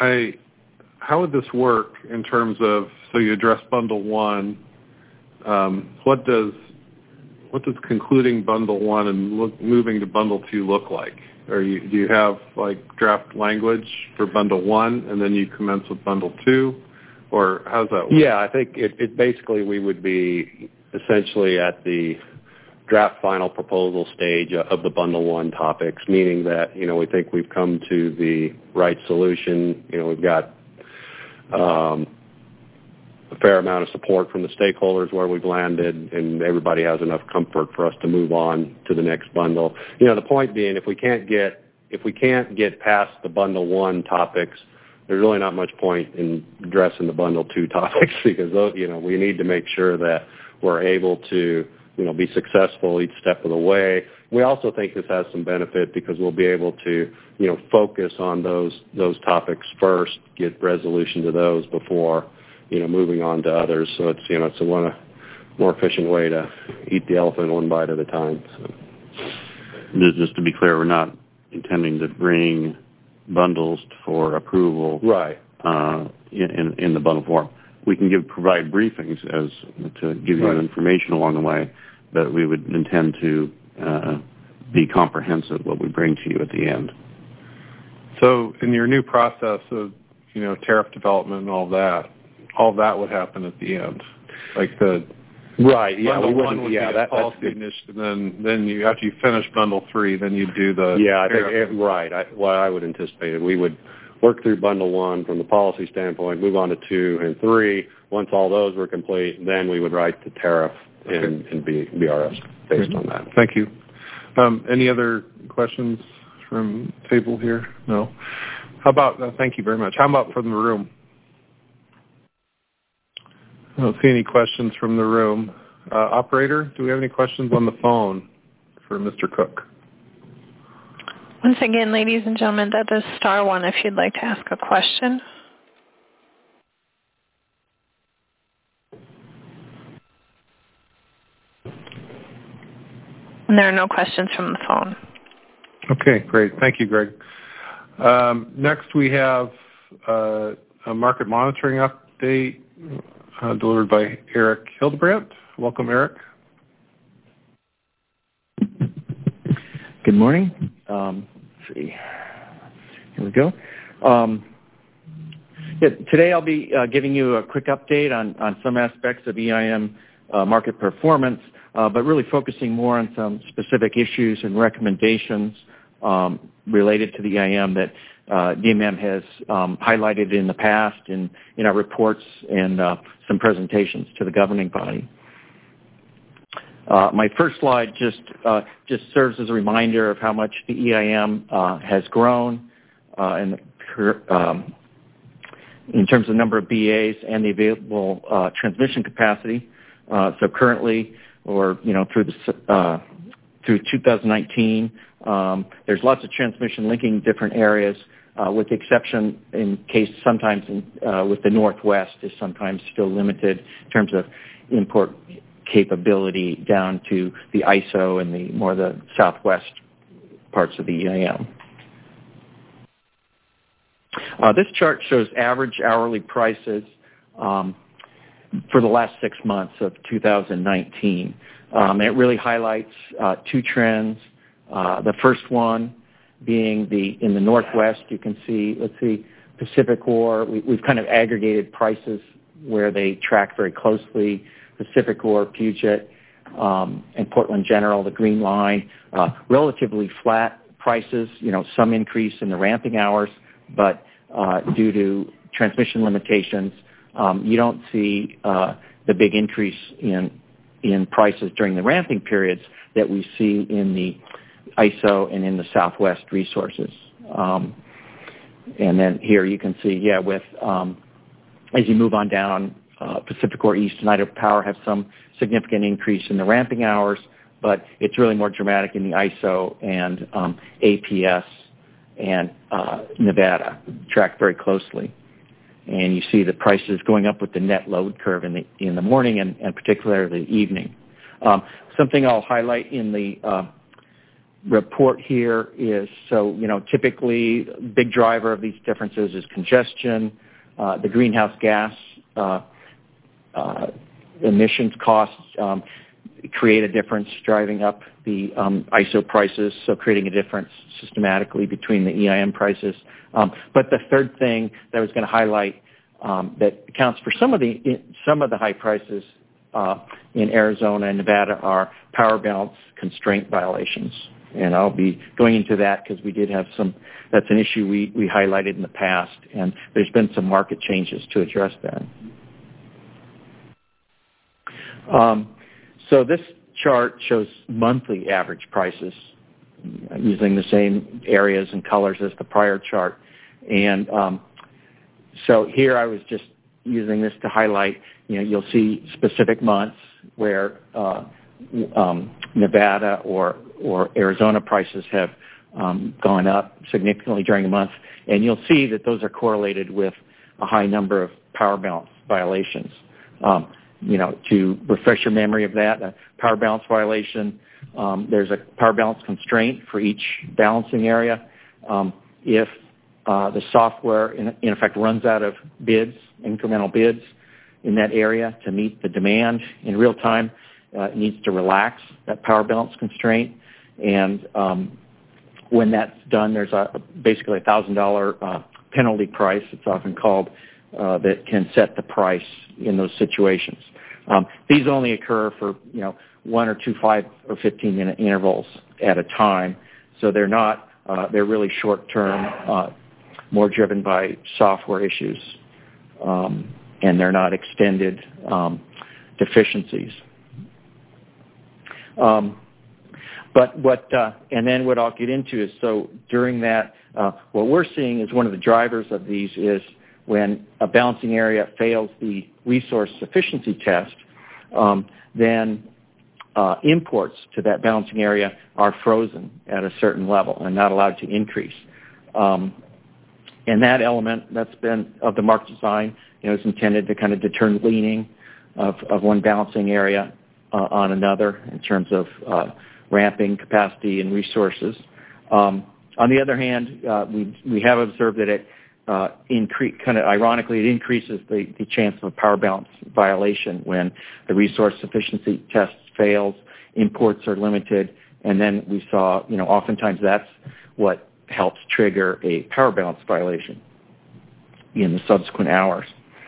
how would this work in terms of, so you address bundle 1, what does concluding bundle 1 and moving to bundle 2 look like? Do you have draft language for bundle 1 and then you commence with bundle 2? Or how's that work? Yeah, I think it basically we would be essentially at the draft final proposal stage of the bundle 1 topics, meaning that, we think we've come to the right solution. We've got a fair amount of support from the stakeholders where we've landed, and everybody has enough comfort for us to move on to the next bundle. The point being, if we can't get past the bundle 1 topics, there's really not much point in addressing the bundle 2 topics because we need to make sure that we're able to be successful each step of the way. We also think this has some benefit because we'll be able to focus on those topics first, get resolution to those before moving on to others. So it's a more efficient way to eat the elephant one bite at a time. So. Just to be clear, we're not intending to bring bundles for approval, right? In the bundle form, we can provide briefings to give you information along the way, but we would intend to be comprehensive what we bring to you at the end. So, in your new process of tariff development and all that would happen at the end, Right. Yeah. Bundle 1 would be a policy initiative. Then you, after you finish bundle 3, then you do the. Yeah, I think right. What I would anticipate is we would work through bundle 1 from the policy standpoint, move on to 2 and 3. Once all those were complete, then we would write the tariff and BRS based on that. Thank you. Any other questions from the table here? No. How about? Thank you very much. How about from the room? I don't see any questions from the room. Operator, do we have any questions on the phone for Mr. Cook? Once again, ladies and gentlemen, that is star 1 if you'd like to ask a question. And there are no questions from the phone. Okay, great. Thank you, Greg. Next, we have a market monitoring update delivered by Eric Hildebrandt. Welcome, Eric. Good morning. Let's see. Here we go. Today I'll be giving you a quick update on some aspects of EIM market performance, but really focusing more on some specific issues and recommendations related to the EIM that DMM has highlighted in the past in our reports and some presentations to the governing body. My first slide just serves as a reminder of how much the EIM has grown in terms of number of BAs and the available transmission capacity. So currently, or through 2019, there's lots of transmission linking different areas, with the exception in case sometimes with the Northwest is sometimes still limited in terms of import capability down to the ISO and the Southwest parts of the EIM. This chart shows average hourly prices for the last 6 months of 2019. And it really highlights two trends. The first one being in the Northwest, you can see, let's see, Pacific Ore. We've kind of aggregated prices where they track very closely. Pacific Ore, Puget, and Portland General, the green line, relatively flat prices, some increase in the ramping hours, but due to transmission limitations, you don't see the big increase in prices during the ramping periods that we see in the ISO and in the Southwest resources. And then here you can see, with as you move on down, Pacific Ore East and Idaho Power have some significant increase in the ramping hours, but it's really more dramatic in the ISO and APS and Nevada, tracked very closely. And you see the prices going up with the net load curve in the morning and particularly the evening. Something I'll highlight in the report here is, typically big driver of these differences is congestion, the greenhouse gas emissions costs create a difference driving up the ISO prices, so creating a difference systematically between the EIM prices. But the third thing that I was going to highlight that accounts for some of the high prices in Arizona and Nevada are power balance constraint violations. And I'll be going into that because we did have that's an issue we highlighted in the past, and there's been some market changes to address that. So this chart shows monthly average prices using the same areas and colors as the prior chart. And so here I was just using this to highlight, you'll see specific months where Nevada or Arizona prices have gone up significantly during the month. And you'll see that those are correlated with a high number of power balance violations. To refresh your memory of that, a power balance violation, there's a power balance constraint for each balancing area. If the software, in effect, runs out of bids, incremental bids in that area to meet the demand in real time, it needs to relax that power balance constraint. And when that's done, there's basically a $1,000 penalty price, it's often called, that can set the price in those situations. These only occur for 1 or 2 5 or 15-minute intervals at a time, so they're not they're really short-term, more driven by software issues, and they're not extended deficiencies. But what I'll get into is, so during that, what we're seeing is one of the drivers of these is when a balancing area fails the resource sufficiency test, then imports to that balancing area are frozen at a certain level and not allowed to increase. And that element that's been of the market design, is intended to kind of deter leaning of one balancing area on another in terms of ramping capacity and resources. On the other hand, we have observed that it ironically, it increases the chance of a power balance violation when the resource sufficiency test fails, imports are limited, and then we saw, oftentimes that's what helps trigger a power balance violation in the subsequent hours.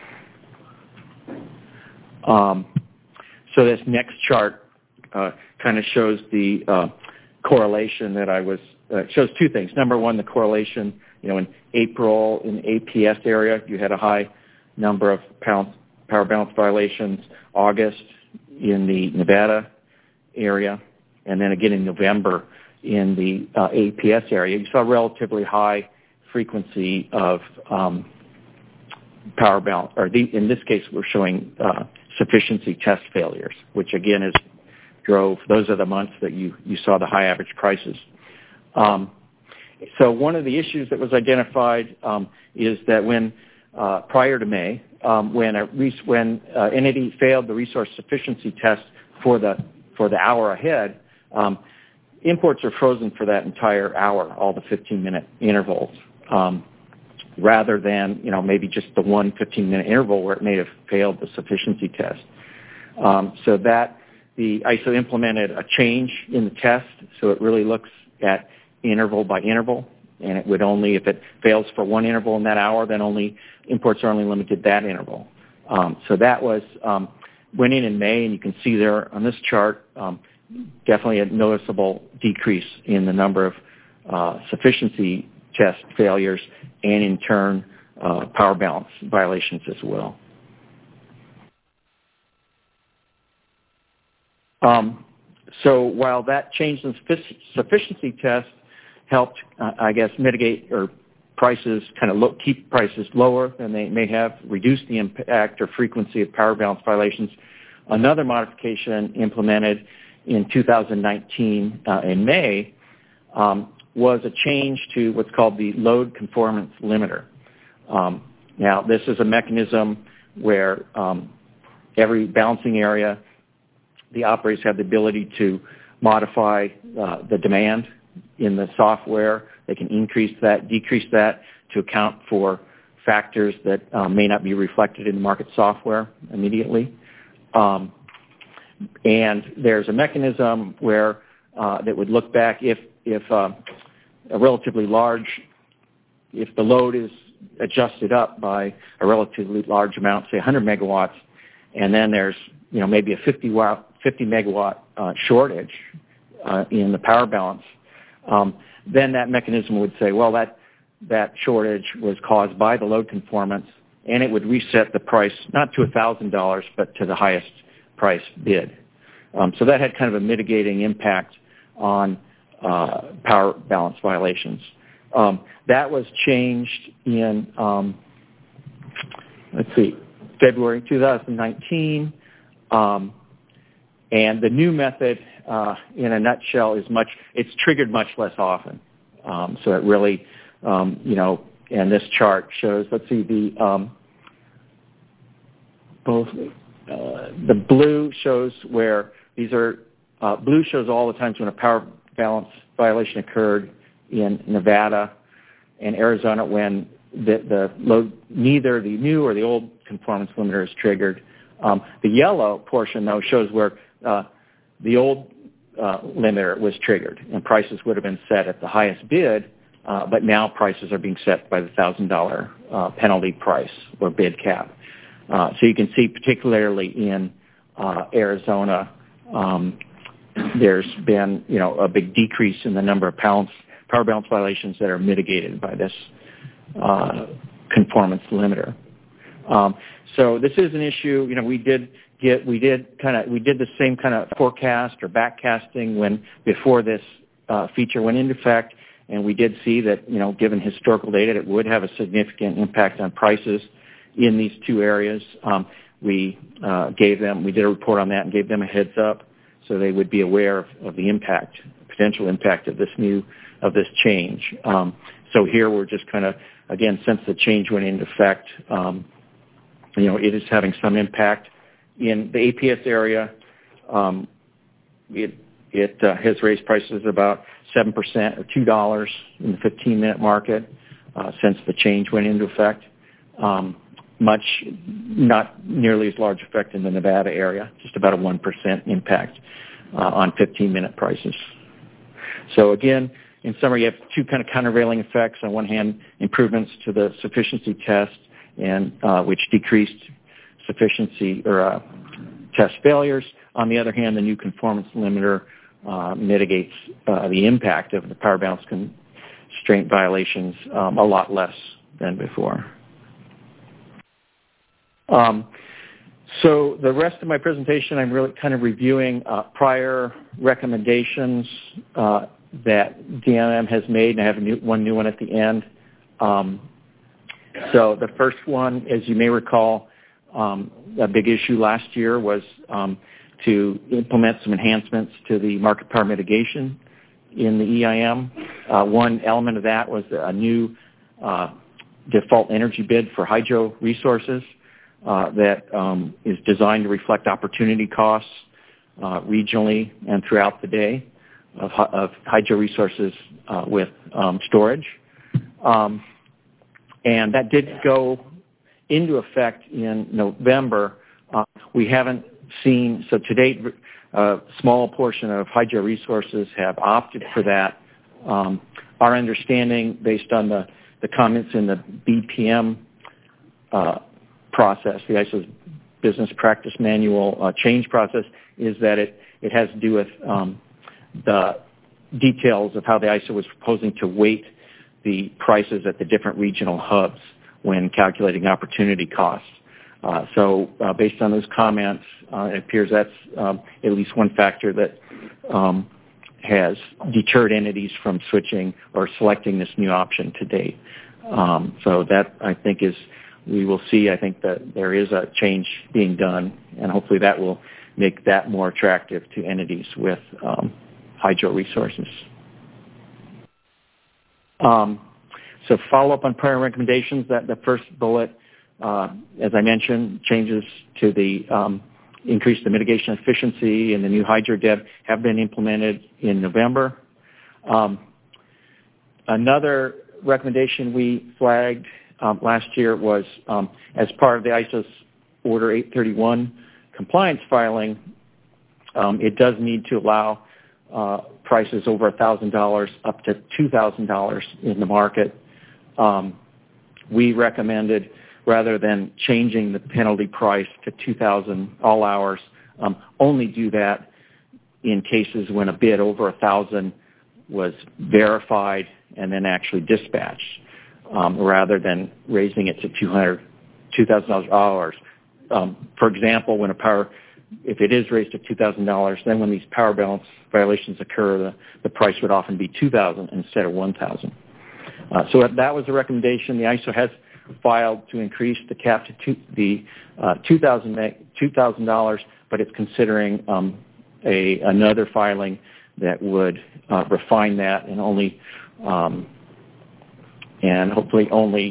So this next chart kind of shows the correlation that shows two things. Number one, the correlation, in April in the APS area, you had a high number of power balance violations. August in the Nevada area, and then again in November in the APS area, you saw a relatively high frequency of power balance, or in this case, we're showing sufficiency test failures, which again those are the months that you saw the high average prices. So one of the issues that was identified is that when prior to May, when entity failed the resource sufficiency test for the hour ahead, imports are frozen for that entire hour, all the 15-minute intervals. rather than, maybe just the one 15-minute interval where it may have failed the sufficiency test. So that the ISO implemented a change in the test, so it really looks at interval by interval, and it would only, if it fails for one interval in that hour, then imports are only limited that interval. So that went in May, and you can see there on this chart, definitely a noticeable decrease in the number of sufficiency test failures, and in turn, power balance violations as well. So while that change in sufficiency test helped, mitigate or prices keep prices lower than they may have, reduce the impact or frequency of power balance violations, another modification implemented in 2019 in May was a change to what's called the load conformance limiter. Now, this is a mechanism where every balancing area, the operators have the ability to modify the demand in the software. They can increase that, decrease that to account for factors that may not be reflected in the market software immediately. And there's a mechanism where that would look back if a relatively large, if the load is adjusted up by a relatively large amount, say 100 megawatts, and then there's maybe a 50 megawatt shortage in the power balance, then that mechanism would say, well, that shortage was caused by the load conformance, and it would reset the price not to $1,000 but to the highest price bid. So that had kind of a mitigating impact on power balance violations. That was changed in February 2019. And the new method, in a nutshell, it's triggered much less often. So it really, and this chart shows, the blue shows where these are, blue shows all the times when a power balance violation occurred in Nevada and Arizona when the load, neither the new or the old conformance limiter is triggered. The yellow portion, though, shows where the old limiter was triggered and prices would have been set at the highest bid, but now prices are being set by the $1,000 penalty price or bid cap. So you can see, particularly in Arizona, there's been a big decrease in the number of power balance violations that are mitigated by this conformance limiter. So this is an issue. We did the same kind of forecast or backcasting before this feature went into effect, and we did see that given historical data, it would have a significant impact on prices in these two areas. We did a report on that and gave them a heads up so they would be aware of the potential impact of this change. So here we're just again, since the change went into effect, it is having some impact in the APS area. It has raised prices about 7% or $2 in the 15-minute market since the change went into effect. Not nearly as large effect in the Nevada area, just about a 1% impact on 15-minute prices. So again, in summary, you have two kind of countervailing effects. On one hand, improvements to the sufficiency test, and which decreased sufficiency or test failures. On the other hand, the new conformance limiter mitigates the impact of the power balance constraint violations a lot less than before. So the rest of my presentation, I'm really kind of reviewing prior recommendations that DNM has made, and I have one new one at the end. So the first one, as you may recall, a big issue last year was to implement some enhancements to the market power mitigation in the EIM. One element of that was a new default energy bid for hydro resources that is designed to reflect opportunity costs regionally and throughout the day of hydro resources with storage. And that did go into effect in November. We haven't seen, so to date, a small portion of Hydro Resources have opted for that. Our understanding, based on the comments in the BPM process, the ISO's Business Practice Manual change process, is that it has to do with the details of how the ISO was proposing to weight the prices at the different regional hubs when calculating opportunity costs. So based on those comments, it appears that's at least one factor that has deterred entities from switching or selecting this new option to date. So that, I think, we will see, I think, that there is a change being done, and hopefully that will make that more attractive to entities with Hydro Resources. So follow up on prior recommendations, that the first bullet, as I mentioned, changes to the increase the mitigation efficiency and the new Hydro Deb have been implemented in November. Another recommendation we flagged last year was as part of the ISO's Order 831 compliance filing, it does need to allow prices over $1,000 up to $2,000 in the market. We recommended, rather than changing the penalty price to $2,000 all hours, only do that in cases when a bid over $1,000 was verified and then actually dispatched, rather than raising it to $2,000 hours. For example, when if it is raised to $2,000, then when these power balance violations occur, the price would often be $2,000 instead of $1,000. So that was a recommendation. The ISO has filed to increase the cap to $2,000, but it's considering another filing that would refine that and hopefully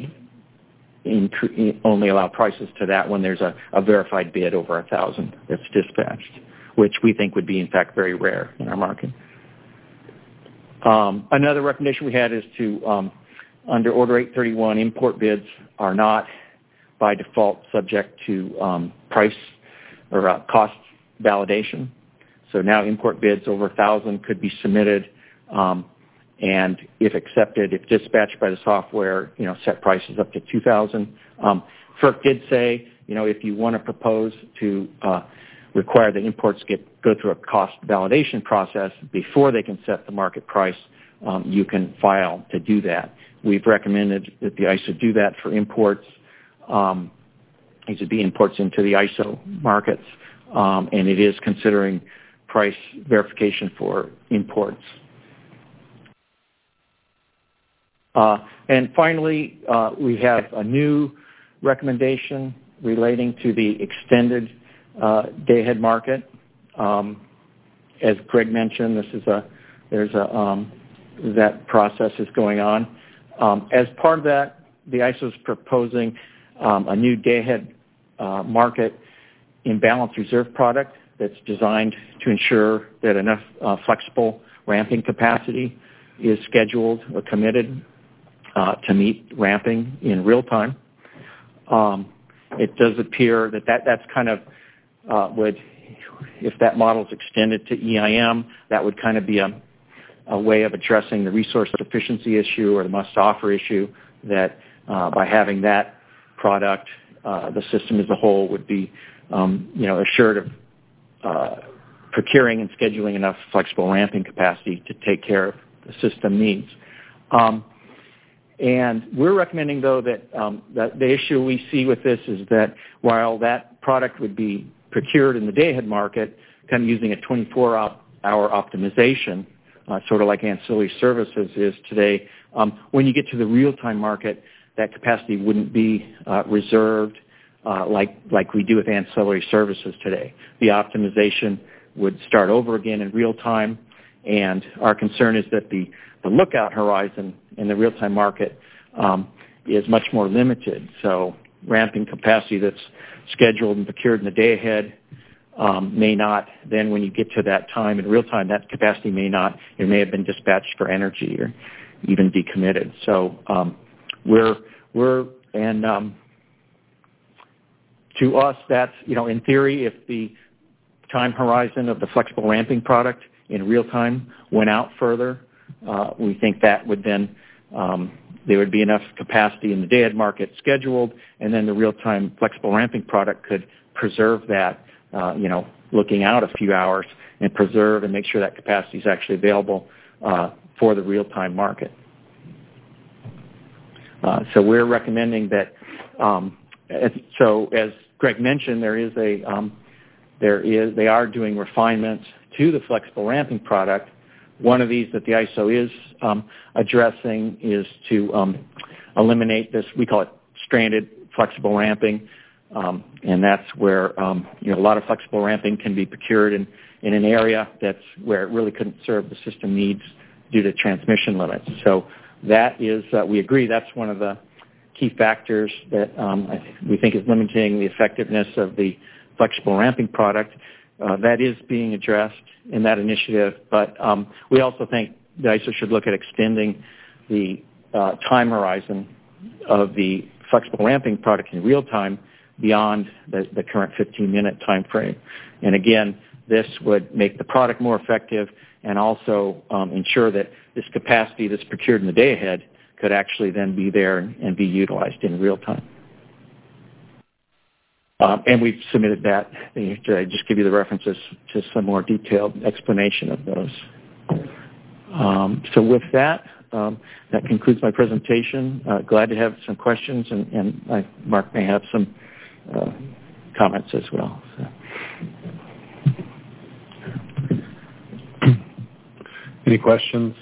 only allow prices to that when there's a verified bid over $1,000 that's dispatched, which we think would be, in fact, very rare in our market. Another recommendation we had is to, under Order 831, import bids are not by default subject to price or cost validation. So now import bids over $1,000 could be submitted, and if accepted, if dispatched by the software, set prices up to $2,000. FERC did say, if you want to propose to require that imports go through a cost validation process before they can set the market price, you can file to do that. We've recommended that the ISO do that for imports. These would be imports into the ISO markets, and it is considering price verification for imports. And finally, we have a new recommendation relating to the extended day-ahead market. As Greg mentioned, that process is going on. As part of that, the ISO is proposing a new day-ahead market imbalance reserve product that's designed to ensure that enough flexible ramping capacity is scheduled or committed to meet ramping in real time. It does appear that's kind of if that model is extended to EIM, that would kind of be a way of addressing the resource efficiency issue or the must-offer issue, that by having that product, the system as a whole would be assured of procuring and scheduling enough flexible ramping capacity to take care of the system needs. And we're recommending, though, that the issue we see with this is that while that product would be procured in the day-ahead market, kind of using a 24-hour optimization, sort of like ancillary services is today, when you get to the real-time market, that capacity wouldn't be reserved like we do with ancillary services today. The optimization would start over again in real time, and our concern is that the lookout horizon in the real-time market is much more limited. So ramping capacity that's scheduled and procured in the day ahead may not, then when you get to that time in real time, that capacity may have been dispatched for energy or even decommitted. So we're to us, that's, in theory, if the time horizon of the flexible ramping product in real time went out further, we think that would then there would be enough capacity in the day-ahead market scheduled, and then the real-time flexible ramping product could preserve that, looking out a few hours and preserve and make sure that capacity is actually available for the real-time market. So we're recommending that. So as Greg mentioned, they are doing refinements to the flexible ramping product. One of these that the ISO is addressing is to eliminate this, we call it stranded flexible ramping, and that's where a lot of flexible ramping can be procured in an area that's where it really couldn't serve the system needs due to transmission limits. So that is, we agree, that's one of the key factors that we think is limiting the effectiveness of the flexible ramping product. That is being addressed in that initiative, but we also think the ISO should look at extending the time horizon of the flexible ramping product in real time beyond the current 15-minute time frame. And again, this would make the product more effective and also ensure that this capacity that's procured in the day ahead could actually then be there and be utilized in real time. And we've submitted that. I just give you the references to some more detailed explanation of those. So with that, that concludes my presentation. Glad to have some questions, and Mark may have some comments as well. So. Any questions?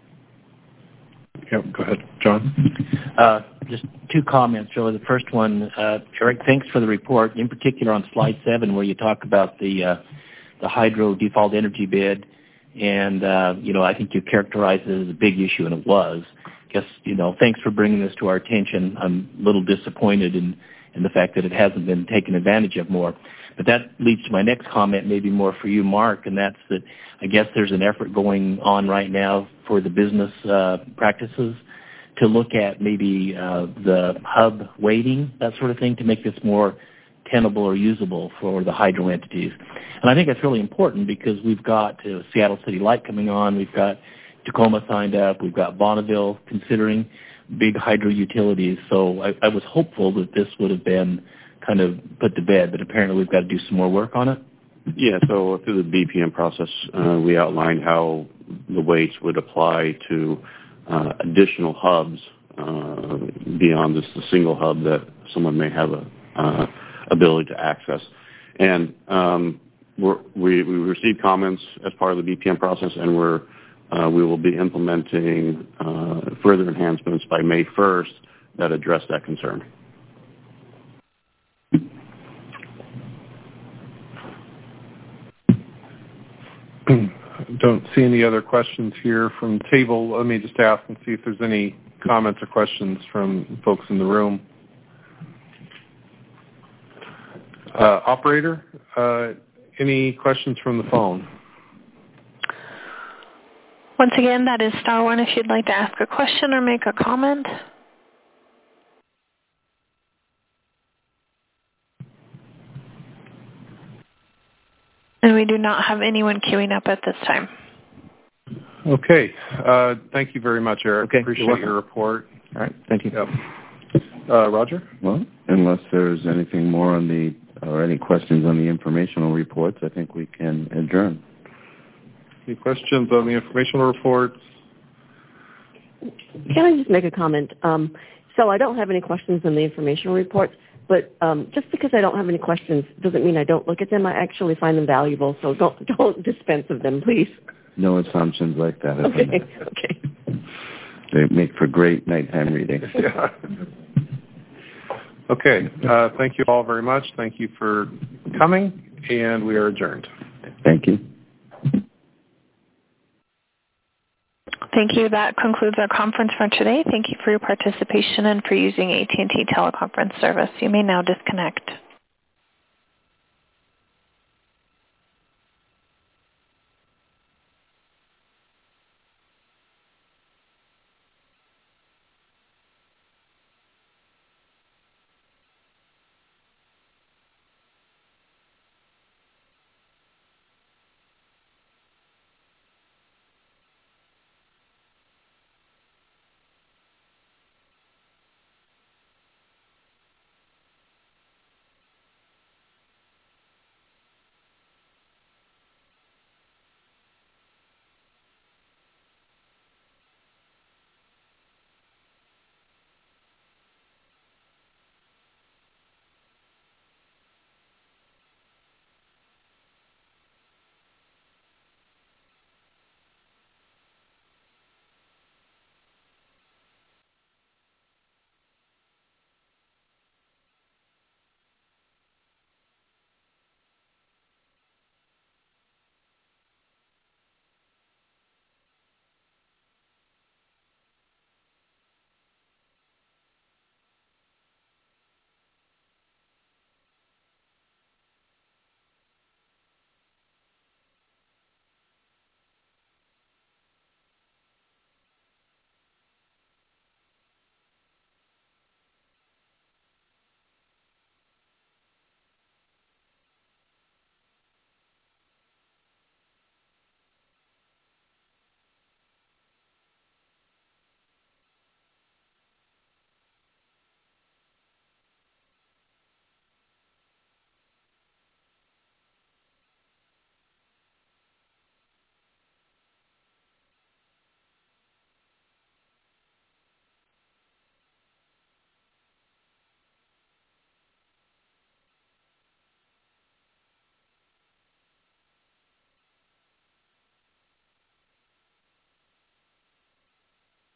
Yep, go ahead, John. Just two comments, Joe. The first one, Eric, thanks for the report, in particular on slide 7, where you talk about the hydro default energy bid, and I think you characterized it as a big issue, and it was. I guess thanks for bringing this to our attention. I'm a little disappointed in the fact that it hasn't been taken advantage of more. But that leads to my next comment, maybe more for you, Mark, and that's that I guess there's an effort going on right now for the business practices to look at maybe the hub weighting, that sort of thing, to make this more tenable or usable for the hydro entities. And I think that's really important because we've got Seattle City Light coming on, we've got Tacoma signed up, we've got Bonneville considering big hydro utilities. So I was hopeful that this would have been kind of put to bed, but apparently we've got to do some more work on it. Yeah, so through the BPM process, we outlined how the weights would apply to additional hubs beyond just the single hub that someone may have a ability to access. And we received comments as part of the BPM process, and we will be implementing further enhancements by May 1st that address that concern. Don't see any other questions here from the table. Let me just ask and see if there's any comments or questions from folks in the room. Operator, any questions from the phone? Once again, that is star 1 if you'd like to ask a question or make a comment. And we do not have anyone queuing up at this time. Okay. Thank you very much, Eric. Okay. Appreciate your report. All right. Thank you. Yep. Roger? Well, unless there's anything more on or any questions on the informational reports, I think we can adjourn. Any questions on the informational reports? Can I just make a comment? So I don't have any questions on the informational reports, but just because I don't have any questions doesn't mean I don't look at them. I actually find them valuable, so don't dispense of them, please. No assumptions like that. Okay. Okay. They make for great nighttime reading. Yeah. Okay. Thank you all very much. Thank you for coming, and we are adjourned. Thank you. Thank you. That concludes our conference for today. Thank you for your participation and for using AT&T Teleconference Service. You may now disconnect.